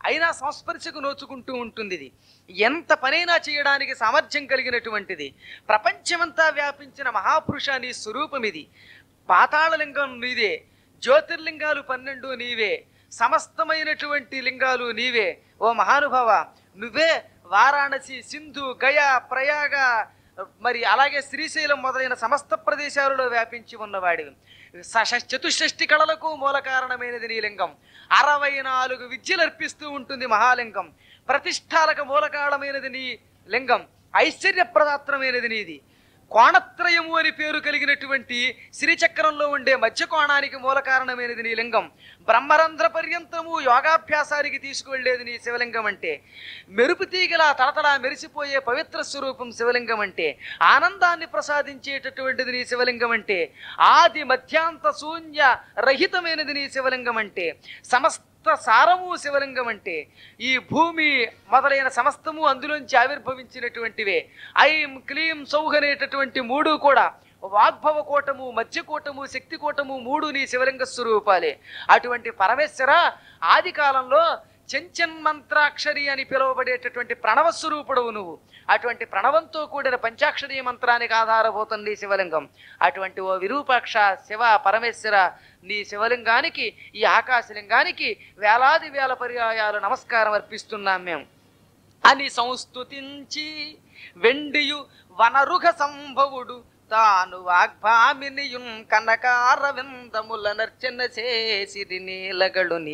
అయినా సంస్పర్శకు నోచుకుంటూ ఉంటుంది. ఇది ఎంత పనైనా చేయడానికి సామర్థ్యం కలిగినటువంటిది. ప్రపంచమంతా వ్యాపించిన మహాపురుష నీ స్వరూపం ఇది. పాతాళలింగం నీదే, జ్యోతిర్లింగాలు 12 నీవే, సమస్తమైనటువంటి లింగాలు నీవే. ఓ మహానుభావ, నువ్వే వారాణసి, సింధు, గయా, ప్రయాగ, మరి అలాగే శ్రీశైలం మొదలైన సమస్త ప్రదేశాలలో వ్యాపించి ఉన్నవాడివి. చతుషష్టి కళలకు మూల కారణమైనది నీ లింగం. 64 విద్యలు అర్పిస్తూ ఉంటుంది మహాలింగం. ప్రతిష్టాలకు మూల కారణమైనది నీ లింగం. ఐశ్వర్యప్రదాత్రమైనది నీది. కోణత్రయము అని పేరు కలిగినటువంటి శ్రీచక్రంలో ఉండే మధ్య కోణానికి మూల కారణమైనది నీ లింగం. బ్రహ్మరంధ్ర పర్యంతము యోగాభ్యాసానికి తీసుకువెళ్లేది నీ శివలింగం అంటే. మెరుపు తీగలా తలతలా మెరిసిపోయే పవిత్ర స్వరూపం శివలింగం అంటే. ఆనందాన్ని ప్రసాదించేటటువంటిది నీ శివలింగం అంటే. ఆది మధ్యాంత శూన్య రహితమైనది నీ శివలింగం అంటే. సమస్త సారము శివలింగం అంటే. ఈ భూమి మొదలైన సమస్తము అందులోంచి ఆవిర్భవించినటువంటివే. ఐం క్లీం సౌహ్ అనేటటువంటి 3 కూడా వాగ్భవ కోటము, మధ్యకూటము, శక్తి కూటము 3 నీ శివలింగ స్వరూపాలే. అటువంటి పరమేశ్వర ఆది కాలంలో చెంచన్మంత్రాక్షరి అని పిలువబడేటటువంటి ప్రణవ స్వరూపుడవు నువ్వు. అటువంటి ప్రణవంతో కూడిన పంచాక్షరీ మంత్రానికి ఆధారభూతం నీ శివలింగం. అటువంటి ఓ విరూపాక్ష శివ పరమేశ్వర, నీ శివలింగానికి, ఈ ఆకాశలింగానికి వేలాది వేల పర్యాయాలు నమస్కారం అర్పిస్తున్నాం మేము అని సంస్తుతించి, వెండియు వనరుఘ సంభవుడు తాను వాగ్భామినియున్ కనకారవిందముల నర్చన చేసిరి నీలగడుని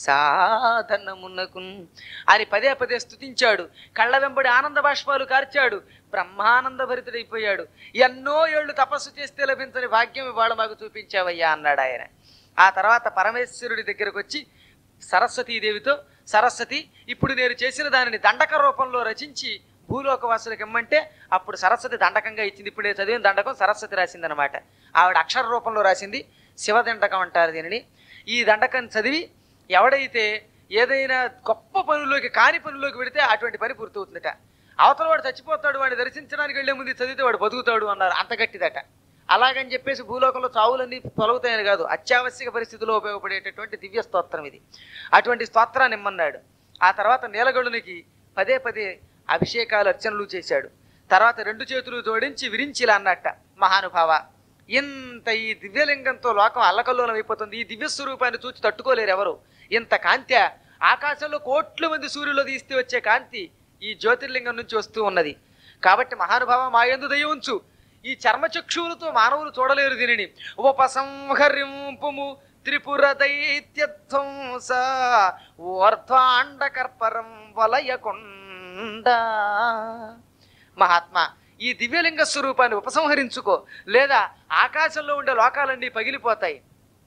సాధనమునకున్ అని పదే పదే స్తుతించాడు. కళ్ళ వెంబడి ఆనంద బాష్పాలు కార్చాడు. బ్రహ్మానంద భరితుడైపోయాడు. ఎన్నో ఏళ్ళు తపస్సు చేస్తే లభించని భాగ్యం ఇవాళ మాకు చూపించావయ్యా అన్నాడు ఆయన. ఆ తర్వాత పరమేశ్వరుడి దగ్గరకు వచ్చి సరస్వతీదేవితో, సరస్వతి, ఇప్పుడు నేను చేసిన దానిని దండక రూపంలో రచించి భూలోకవాసులకు ఇమ్మంటే అప్పుడు సరస్వతి దండకంగా ఇచ్చింది. ఇప్పుడు నేను చదివిన దండకం సరస్వతి రాసిందనమాట. ఆవిడ అక్షర రూపంలో రాసింది. శివదండకం అంటారు దీనిని. ఈ దండకం చదివి ఎవడైతే ఏదైనా గొప్ప పనుల్లోకి కాని పనుల్లోకి పెడితే అటువంటి పని పూర్తవుతుందట. అవతల వాడు చచ్చిపోతాడు, వాడిని దర్శించడానికి వెళ్లే ముందు చదివితే వాడు బతుకుతాడు అన్నారు. అంత గట్టిదట. అలాగని చెప్పేసి భూలోకంలో చావులన్నీ తొలగుతాయని కాదు, అత్యావశ్యక పరిస్థితుల్లో ఉపయోగపడేటటువంటి దివ్య స్తోత్రం ఇది. అటువంటి స్తోత్రాన్ని ఇమ్మన్నాడు. ఆ తర్వాత నీలగడునికి పదే పదే అభిషేకాలు అర్చనలు చేశాడు. తర్వాత 2 చేతులు జోడించి విరించిలా అన్నట్ట, మహానుభావ, ఇంత ఈ దివ్యలింగంతో లోకం అల్లకల్లోలం అయిపోతుంది. ఈ దివ్య స్వరూపాన్ని చూచి తట్టుకోలేరు ఎవరు. ఇంత కాంతి ఆకాశంలో కోట్ల మంది సూర్యులు తీస్తే వచ్చే కాంతి ఈ జ్యోతిర్లింగం నుంచి వస్తూ ఉన్నది. కాబట్టి మహానుభావ, మా యందు దయ ఉంచు. ఈ చర్మచక్షువులతో మానవులు చూడలేరు దీనిని. ఉపసంహరింపుము త్రిపుర దైత్యధ్వంస ఓర్ధ్వాండ కర్పరం వలయకొండ. మహాత్మా, ఈ దివ్యలింగ స్వరూపాన్ని ఉపసంహరించుకో, లేదా ఆకాశంలో ఉండే లోకాలన్నీ పగిలిపోతాయి.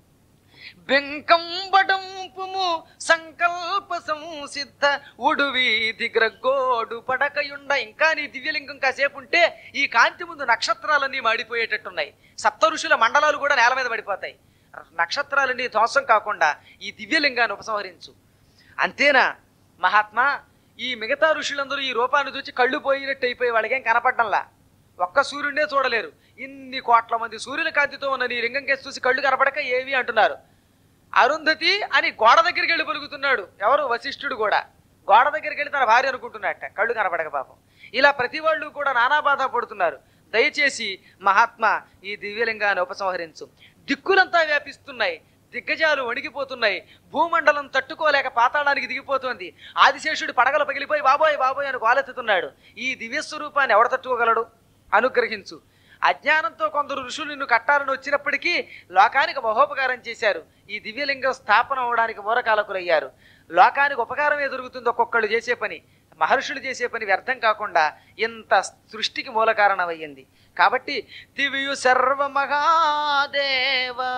బెంకంబడంపుము సంకల్ప సంసిద్ధ ఉడువీధి గ్రగ్గోడు పడకయుండ. ఇంకా నీ దివ్యలింగం కాసేపు ఉంటే ఈ కాంతి ముందు నక్షత్రాలన్నీ మాడిపోయేటట్టున్నాయి. సప్త ఋషుల మండలాలు కూడా నేల మీద పడిపోతాయి. నక్షత్రాలన్నీ ధ్వంసం కాకుండా ఈ దివ్యలింగాన్ని ఉపసంహరించు. అంతేనా మహాత్మా? ఈ మిగతా ఋషులందరూ ఈ రూపాన్ని చూసి కళ్ళు పోయినట్టు అయిపోయి వాళ్ళకేం కనపడ్డంలా. ఒక్క సూర్యుడినే చూడలేరు. ఇన్ని కోట్ల మంది సూర్యుల కాంతితో ఉన్న నీ లింగం కేసు చూసి కళ్ళు కనపడక ఏవి అంటున్నారు. అరుంధతి అని గోడ దగ్గరికి వెళ్ళి పలుకుతున్నాడు. ఎవరు? వశిష్ఠుడు కూడా గోడ దగ్గరికి వెళ్ళి తన భార్య అనుకుంటున్నట్ట, కళ్ళు కనపడక పాపం. ఇలా ప్రతి వాళ్ళు కూడా నానా బాధ పడుతున్నారు. దయచేసి మహాత్మా ఈ దివ్యలింగాన్ని ఉపసంహరించు. దిక్కులంతా వ్యాపిస్తున్నాయి, దిగ్గజాలు వణికిపోతున్నాయి, భూమండలం తట్టుకోలేక పాతాళానికి దిగిపోతుంది. ఆదిశేషుడు పడగలు పగిలిపోయి బాబోయ్ బాబోయ్ అని గోలెత్తుతున్నాడు. ఈ దివ్యస్వరూపాన్ని ఎవడ తట్టుకోగలడు? అనుగ్రహించు. అజ్ఞానంతో కొందరు ఋషులు నిన్ను కట్టాలని వచ్చినప్పటికీ లోకానికి మహోపకారం చేశారు. ఈ దివ్యలింగం స్థాపన అవడానికి మూలకాలకులయ్యారు. లోకానికి ఉపకారమే దొరుకుతుంది ఒక్కొక్కళ్ళు చేసే పని. మహర్షులు చేసే పని వ్యర్థం కాకుండా ఇంత సృష్టికి మూల కారణమయ్యింది. కాబట్టి దివ్యు సర్వమహాదేవా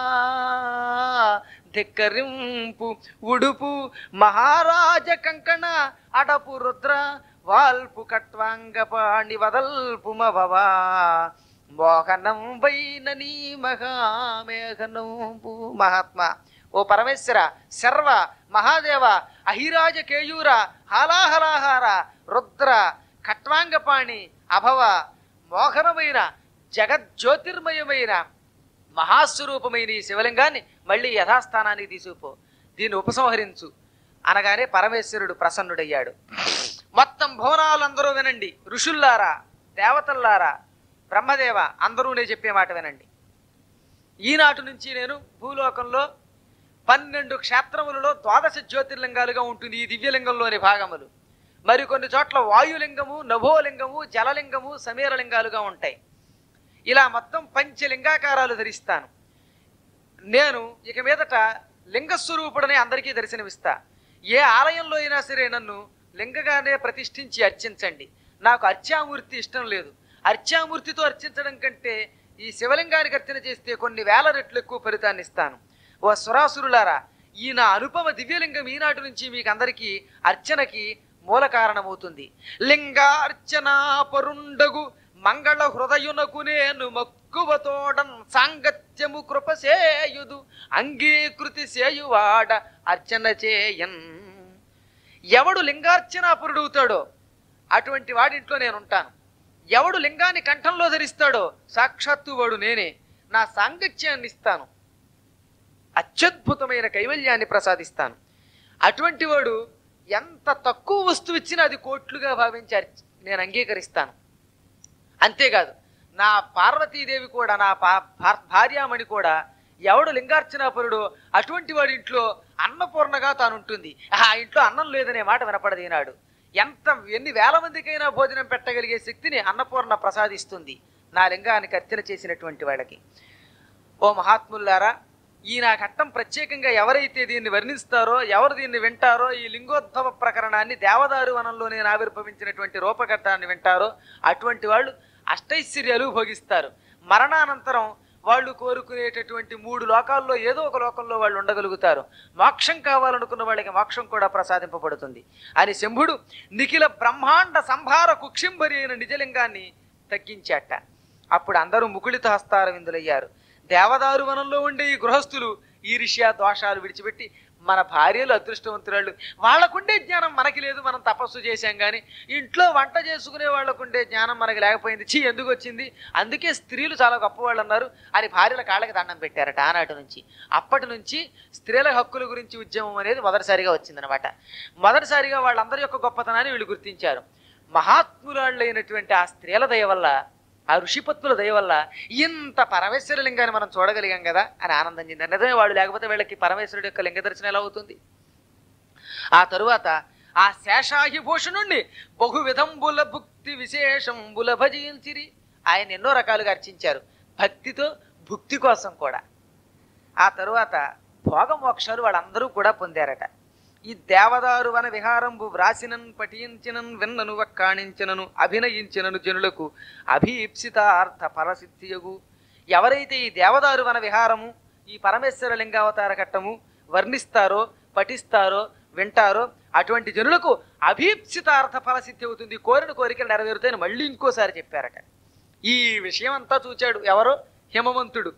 ధిక్కరింపు ఉడుపు మహారాజ కంకణ అడపు రుద్ర వాల్పు కట్వాంగపాణి వదల్పు మవా మోహనం వైన నీ మహామేఘనంపు. మహాత్మా, ఓ పరమేశ్వర, శర్వ మహాదేవ, అహిరాజ కేయూర, హాలాహలాహార, రుద్ర, ఖట్వాంగపాణి, అభవ, మోహనమైన జగజ్యోతిర్మయమైన మహాస్వరూపమైన ఈ శివలింగాన్ని మళ్ళీ యథాస్థానానికి తీసుకుపో. దీన్ని ఉపసంహరించు అనగానే పరమేశ్వరుడు ప్రసన్నుడయ్యాడు. మొత్తం భువనాలందరూ వినండి, ఋషుల్లారా, దేవతల్లారా, బ్రహ్మదేవ అందరూ నేను చెప్పే మాట వినండి. ఈనాటి నుంచి నేను భూలోకంలో 12 క్షేత్రములలో 12 జ్యోతిర్లింగాలుగా ఉంటుంది ఈ దివ్యలింగంలోని భాగములు. మరికొన్ని చోట్ల వాయులింగము, నభోలింగము, జలలింగము, సమీరలింగాలుగా ఉంటాయి. ఇలా మొత్తం పంచలింగాకారాలు ధరిస్తాను. నేను ఇక మీదట లింగస్వరూపుడని అందరికీ దర్శనమిస్తా. ఏ ఆలయంలో అయినా సరే నన్ను లింగగానే ప్రతిష్ఠించి అర్చించండి. నాకు అర్చామూర్తి ఇష్టం లేదు. అర్చామూర్తితో అర్చించడం కంటే ఈ శివలింగానికి అర్చన చేస్తే కొన్ని వేల రెట్లు ఎక్కువ ఫలితాన్ని ఇస్తాను. ఓ సురాసురులారా, ఈ నా అనుపమ దివ్యలింగం ఈనాటి నుంచి మీకు అందరికీ అర్చనకి మూల కారణమవుతుంది. లింగార్చన పరుండగు మంగళ హృదయునకు నేను మక్కువతోడన్ సాంగత్యము కృపసేయుదు అంగీకృతి సేయువాడ అర్చన చేయన్. ఎవడు లింగార్చనాపురుడవుతాడో అటువంటి వాడింట్లో నేనుంటాను. ఎవడు లింగాన్ని కంఠంలో ధరిస్తాడో సాక్షాత్తు వాడు నేనే. నా సాంగత్యాన్ని ఇస్తాను, అత్యద్భుతమైన కైవల్యాన్ని ప్రసాదిస్తాను. అటువంటి వాడు ఎంత తక్కువ వస్తువు ఇచ్చినా అది కోట్లుగా భావించి నేను అంగీకరిస్తాను. అంతేకాదు, నా పార్వతీదేవి కూడా, నా భార్యామణి కూడా ఎవడు లింగార్చనాపరుడో అటువంటి వాడి ఇంట్లో అన్నపూర్ణగా తానుంటుంది. ఆ ఇంట్లో అన్నం లేదనే మాట వినపడదు ఈనాడు. ఎన్ని వేల మందికైనా భోజనం పెట్టగలిగే శక్తిని అన్నపూర్ణ ప్రసాదిస్తుంది నా లింగానికి అర్చన చేసినటువంటి వాళ్ళకి. ఓ మహాత్ములారా, ఈ నా ఘట్టం ప్రత్యేకంగా ఎవరైతే దీన్ని వర్ణిస్తారో, ఎవరు దీన్ని వింటారో, ఈ లింగోద్భవ ప్రకరణాన్ని దేవదారు వనంలో నేను ఆవిర్భవించినటువంటి రూపఘట్టాన్ని వింటారో అటువంటి వాళ్ళు అష్టైశ్వర్యాలు భోగిస్తారు. మరణానంతరం వాళ్ళు కోరుకునేటటువంటి 3 లోకాల్లో ఏదో ఒక లోకంలో వాళ్ళు ఉండగలుగుతారు. మోక్షం కావాలనుకున్న వాళ్ళకి మోక్షం కూడా ప్రసాదింపబడుతుంది అని శంభుడు నిఖిల బ్రహ్మాండ సంభార కుక్షింభరి అయిన నిజలింగాన్ని తగ్గించాట. అప్పుడు అందరూ ముకుళిత హస్తార విందులయ్యారు. దేవదారు వనంలో ఉండే ఈ గృహస్థులు ఈర్ష్య దోషాలు విడిచిపెట్టి మన భార్యలు అదృష్టవంతురాళ్ళు, వాళ్ళకుండే జ్ఞానం మనకి లేదు, మనం తపస్సు చేశాం కానీ ఇంట్లో వంట చేసుకునే వాళ్ళకుండే జ్ఞానం మనకి లేకపోయింది, ఎందుకు వచ్చింది, అందుకే స్త్రీలు చాలా గొప్పవాళ్ళు అన్నారు అని భార్యల కాళ్ళకి దండం పెట్టారట. ఆనాటి నుంచి అప్పటి నుంచి స్త్రీల హక్కుల గురించి ఉద్యమం అనేది మొదటిసారిగా వచ్చిందనమాట. మొదటిసారిగా వాళ్ళందరి యొక్క గొప్పతనాన్ని వీళ్ళు గుర్తించారు. మహాత్మురాళ్ళైనటువంటి ఆ స్త్రీల దయ వల్ల, ఆ ఋషిపత్నుల దయ వల్ల ఇంత పరమేశ్వర లింగాన్ని మనం చూడగలిగాం కదా అని ఆనందం చెందారు. నిజమే, వాళ్ళు లేకపోతే వీళ్ళకి పరమేశ్వరుడు యొక్క లింగ దర్శనం ఎలా అవుతుంది? ఆ తరువాత ఆ శేషాహిభూషణుణ్ణి బహువిధంబుల భుక్తి విశేషంబుల భజించిరి. ఆయన ఎన్నో రకాలుగా అర్చించారు, భక్తితో భుక్తి కోసం కూడా. ఆ తరువాత భోగమోక్షాలు వాళ్ళందరూ కూడా పొందారట. ఈ దేవదారు వన విహారంబు వ్రాసినన్ పఠించినన్ విన్నను వక్కాణించినను అభినయించినను జనులకు అభీప్సితార్థ పరసిద్ధియగు. ఎవరైతే ఈ దేవదారు వన విహారము, ఈ పరమేశ్వర లింగావతార ఘట్టము వర్ణిస్తారో, పఠిస్తారో, వింటారో అటువంటి జనులకు అభీప్సితార్థ ఫలసిద్ధి అవుతుంది, కోరిన కోరికలు నెరవేరుతాయని మళ్ళీ ఇంకోసారి చెప్పారట. ఈ విషయం అంతా చూచాడు ఎవరో హిమవంతుడు.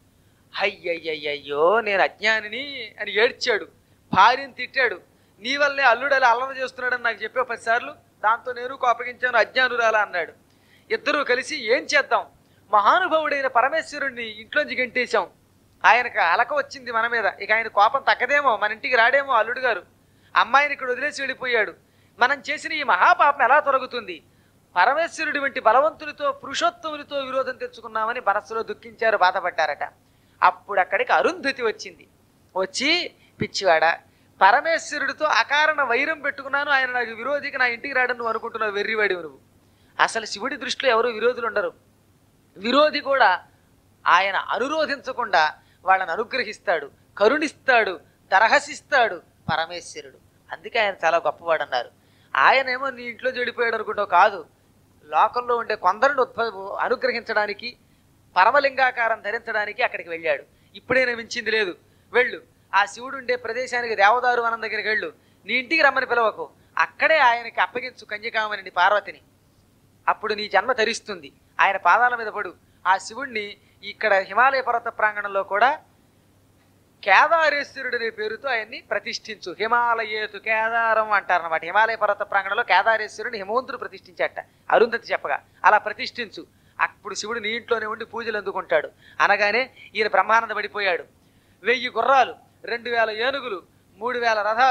అయ్యయ్యయ్యో నేను అజ్ఞానిని అని ఏడ్చాడు. భార్యను తిట్టాడు. నీ వల్లే అల్లుడలా అల్లరి చేస్తున్నాడని నాకు చెప్పే 10 సార్లు, దాంతో నేను కోపగించాను, అజ్ఞానురాలా అన్నాడు. ఇద్దరూ కలిసి ఏం చేద్దాం, మహానుభావుడైన పరమేశ్వరుణ్ణి ఇంట్లోంచి గంటేశాం, ఆయనకు అలక వచ్చింది మన మీద, ఇక ఆయన కోపం తగ్గదేమో, మన ఇంటికి రాడేమో అల్లుడు గారు, అమ్మాయిని ఇక్కడ వదిలేసి వెళ్ళిపోయాడు, మనం చేసిన ఈ మహాపాపం ఎలా తొలగుతుంది, పరమేశ్వరుడి వంటి బలవంతునితో పురుషోత్తమునితో విరోధం తెచ్చుకున్నామని మనస్సులో దుఃఖించారు, బాధపడ్డారట. అప్పుడు అక్కడికి అరుంధతి వచ్చింది. వచ్చి, పిచ్చివాడా, పరమేశ్వరుడితో అకారణ వైరం పెట్టుకున్నాను, ఆయన నాకు విరోధికి, నా ఇంటికి రాడని నువ్వు అనుకుంటున్నావు, వెర్రివాడివి నువ్వు. అసలు శివుడి దృష్టిలో ఎవరు విరోధులు ఉండరు. విరోధి కూడా ఆయన అనురోధించకుండా వాళ్ళని అనుగ్రహిస్తాడు, కరుణిస్తాడు, తరహసిస్తాడు పరమేశ్వరుడు. అందుకే ఆయన చాలా గొప్పవాడు అన్నారు. ఆయనేమో నీ ఇంట్లో చెడిపోయాడు అనుకుంటావు, కాదు, లోకంలో ఉండే కొందరిని అనుగ్రహించడానికి, పరమలింగాకారం ధరించడానికి అక్కడికి వెళ్ళాడు. ఇప్పుడైనా మించింది లేదు, వెళ్ళు, ఆ శివుడు ఉండే ప్రదేశానికి దేవదారు వనం దగ్గరికి వెళ్ళు, నీ ఇంటికి రమ్మని పిలవకు, అక్కడే ఆయనకి అప్పగించు కన్యకామని పార్వతిని, అప్పుడు నీ జన్మ ధరిస్తుంది. ఆయన పాదాల మీద పడు. ఆ శివుణ్ణి ఇక్కడ హిమాలయ పర్వత ప్రాంగణంలో కూడా కేదారేశ్వరుడు అనే పేరుతో ఆయన్ని ప్రతిష్ఠించు. హిమాలయేతు కేదారం అంటారన్నమాట. హిమాలయ పర్వత ప్రాంగణంలో కేదారేశ్వరుని హిమవంతుడు ప్రతిష్ఠించాట అరుంధతి చెప్పగా. అలా ప్రతిష్ఠించు, అప్పుడు శివుడు నీ ఇంట్లోనే ఉండి పూజలు అందుకుంటాడు. అనగానే ఈయన బ్రహ్మానంద పడిపోయాడు. 1000 గుర్రాలు, 2000 ఏనుగులు, 3000 రథాలు,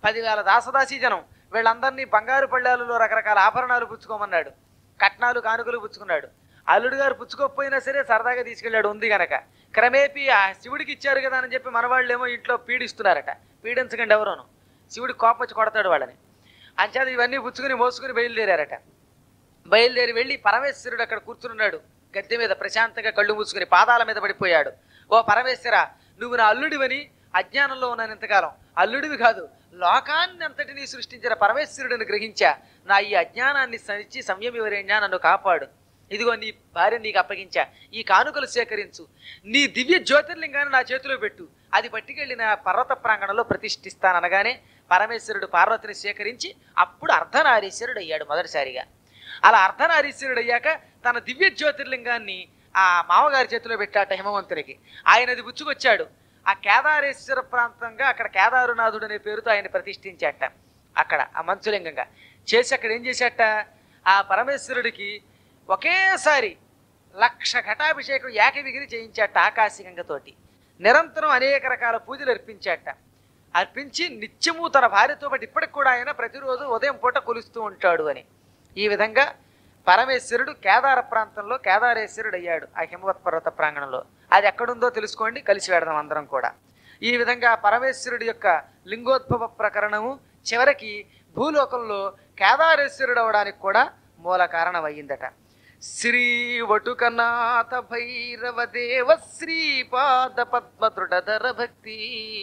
10,000 దాసదాసీ జనం. వీళ్ళందరినీ బంగారు పళ్ళాలలో రకరకాల ఆభరణాలు పుచ్చుకోమన్నాడు, కట్నాలు కానుకలు పుచ్చుకున్నాడు. అల్లుడు గారు పుచ్చుకోకపోయినా సరే సరదాగా తీసుకెళ్ళాడు ఉంది గనక. క్రమేపీ ఆ శివుడికి ఇచ్చారు కదా అని చెప్పి మనవాళ్ళేమో ఇంట్లో పీడిస్తున్నారట. పీడించకండి ఎవరోను, శివుడికి కోపం వచ్చి కొడతాడు వాళ్ళని. అంచేత ఇవన్నీ పుచ్చుకుని మోసుకుని బయలుదేరారట. బయలుదేరి వెళ్ళి పరమేశ్వరుడు అక్కడ కూర్చున్నాడు గద్దె మీద, ప్రశాంతంగా కళ్ళు మూసుకుని పాదాల మీద పడిపోయాడు. ఓ పరమేశ్వర, నువ్వు నా అల్లుడివని అజ్ఞానంలో ఉన్నాను ఇంతకాలం. అల్లుడివి కాదు, లోకాన్ని అంతటినీ సృష్టించిన పరమేశ్వరుడిని గ్రహించా. నా ఈ అజ్ఞానాన్ని సరిచి సంయమివరేణ్యా నన్ను కాపాడు. ఇదిగో నీ భార్య నీకు అప్పగించా, ఈ కానుకలు సేకరించు, నీ దివ్య జ్యోతిర్లింగాన్ని నా చేతిలో పెట్టు, అది పట్టుకెళ్ళి నా పర్వత ప్రాంగణంలో ప్రతిష్ఠిస్తాననగానే పరమేశ్వరుడు పార్వతిని సేకరించి అప్పుడు అర్ధనారీశ్వరుడు అయ్యాడు మొదటిసారిగా. అలా అర్ధనారీశ్వరుడు అయ్యాక తన దివ్య జ్యోతిర్లింగాన్ని ఆ మామగారి చేతిలో పెట్టాట హిమవంతునికి. ఆయన అది పుచ్చుకొచ్చాడు. ఆ కేదారేశ్వర ప్రాంతంగా అక్కడ కేదారునాథుడు అనే పేరుతో ఆయన ప్రతిష్ఠించాట. అక్కడ ఆ మంచులింగంగా చేసి అక్కడ ఏం చేశాట, ఆ పరమేశ్వరుడికి ఒకేసారి 1,00,000 ఘటాభిషేకం ఏకవిగిరి చేయించాట ఆకాశగంగతోటి. నిరంతరం అనేక రకాల పూజలు అర్పించాట. అర్పించి నిత్యము తన భార్యతో పాటు ఇప్పటికి కూడా ఆయన ప్రతిరోజు ఉదయం పూట కొలుస్తూ ఉంటాడు అని. ఈ విధంగా పరమేశ్వరుడు కేదార ప్రాంతంలో కేదారేశ్వరుడు అయ్యాడు ఆ హిమవత్ పర్వత ప్రాంగణంలో. అది ఎక్కడుందో తెలుసుకోండి, కలిసి వెడదాం అందరం కూడా. ఈ విధంగా పరమేశ్వరుడి యొక్క లింగోద్భవ ప్రకరణము చివరికి భూలోకంలో కేదారేశ్వరుడు అవడానికి కూడా మూల కారణం అయ్యిందట. శ్రీ వటుకనాథ భైరవ దేవ శ్రీపాద పద్మదృఢధర భక్తి.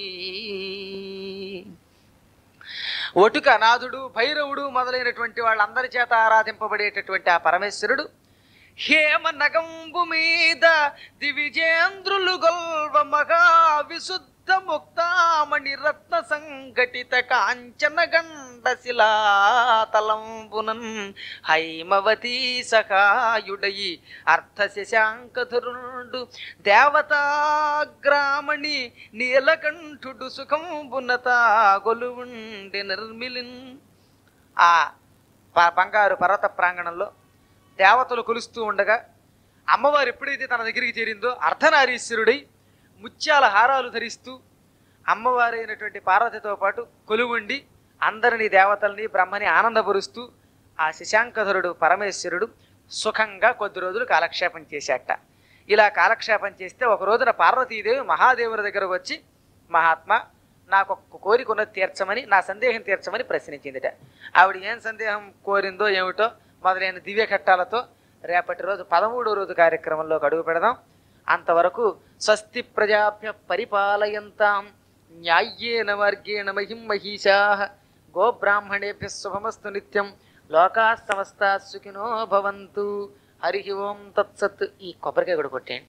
వటుకనాథుడు, భైరవుడు మొదలైనటువంటి వాళ్ళందరి చేత ఆరాధింపబడేటటువంటి ఆ పరమేశ్వరుడు హేమ నగంబు మీద దివిజేంద్రులు గొల్వ మగా విశుద్ధ ముక్తామణి రత్న సంఘటిత కాంచన గండ శిలాతలంబునన్ హైమవతీ సఖాయుడయి అర్ధ శశాంకధరుడు దేవతాగ్రామణి నీలకంఠుడు సుఖంబునత గొలువుండి నిర్మిలిన్. ఆ బంగారు పర్వత ప్రాంగణంలో దేవతలు కొలుస్తూ ఉండగా అమ్మవారు ఎప్పుడైతే తన దగ్గరికి చేరిందో అర్ధనారీశ్వరుడై ముత్యాల హారాలు ధరిస్తూ అమ్మవారైనటువంటి పార్వతితో పాటు కొలువుండి అందరినీ దేవతల్ని బ్రహ్మని ఆనందపరుస్తూ ఆ శశాంకధరుడు పరమేశ్వరుడు సుఖంగా కొద్ది రోజులు కాలక్షేపం చేశాట. ఇలా కాలక్షేపం చేస్తే ఒక రోజున పార్వతీదేవి మహాదేవుని దగ్గరకు వచ్చి, మహాత్మా నాకు ఒక కోరిక ఉన్నది తీర్చమని, నా సందేహం తీర్చమని ప్రశ్నించిందిట. ఆవిడ ఏం సందేహం కోరిందో ఏమిటో మొదలైన దివ్య ఘట్టాలతో రేపటి రోజు 13వ రోజు కార్యక్రమంలో అడుగు పెడదాం. అంతవరకు స్వస్తి ప్రజాభ్య పరిపాలయంతాం న్యాయ్యేన మార్గేణ మహిం మహిషాః గోబ్రాహ్మణేభ్య శుభమస్తు నిత్యం లోకాః సమస్తాః సుఖినో భవంతు. హరి ఓం తత్సత్. ఈ కొబ్బరికాయ కూడా కొట్టేయండి.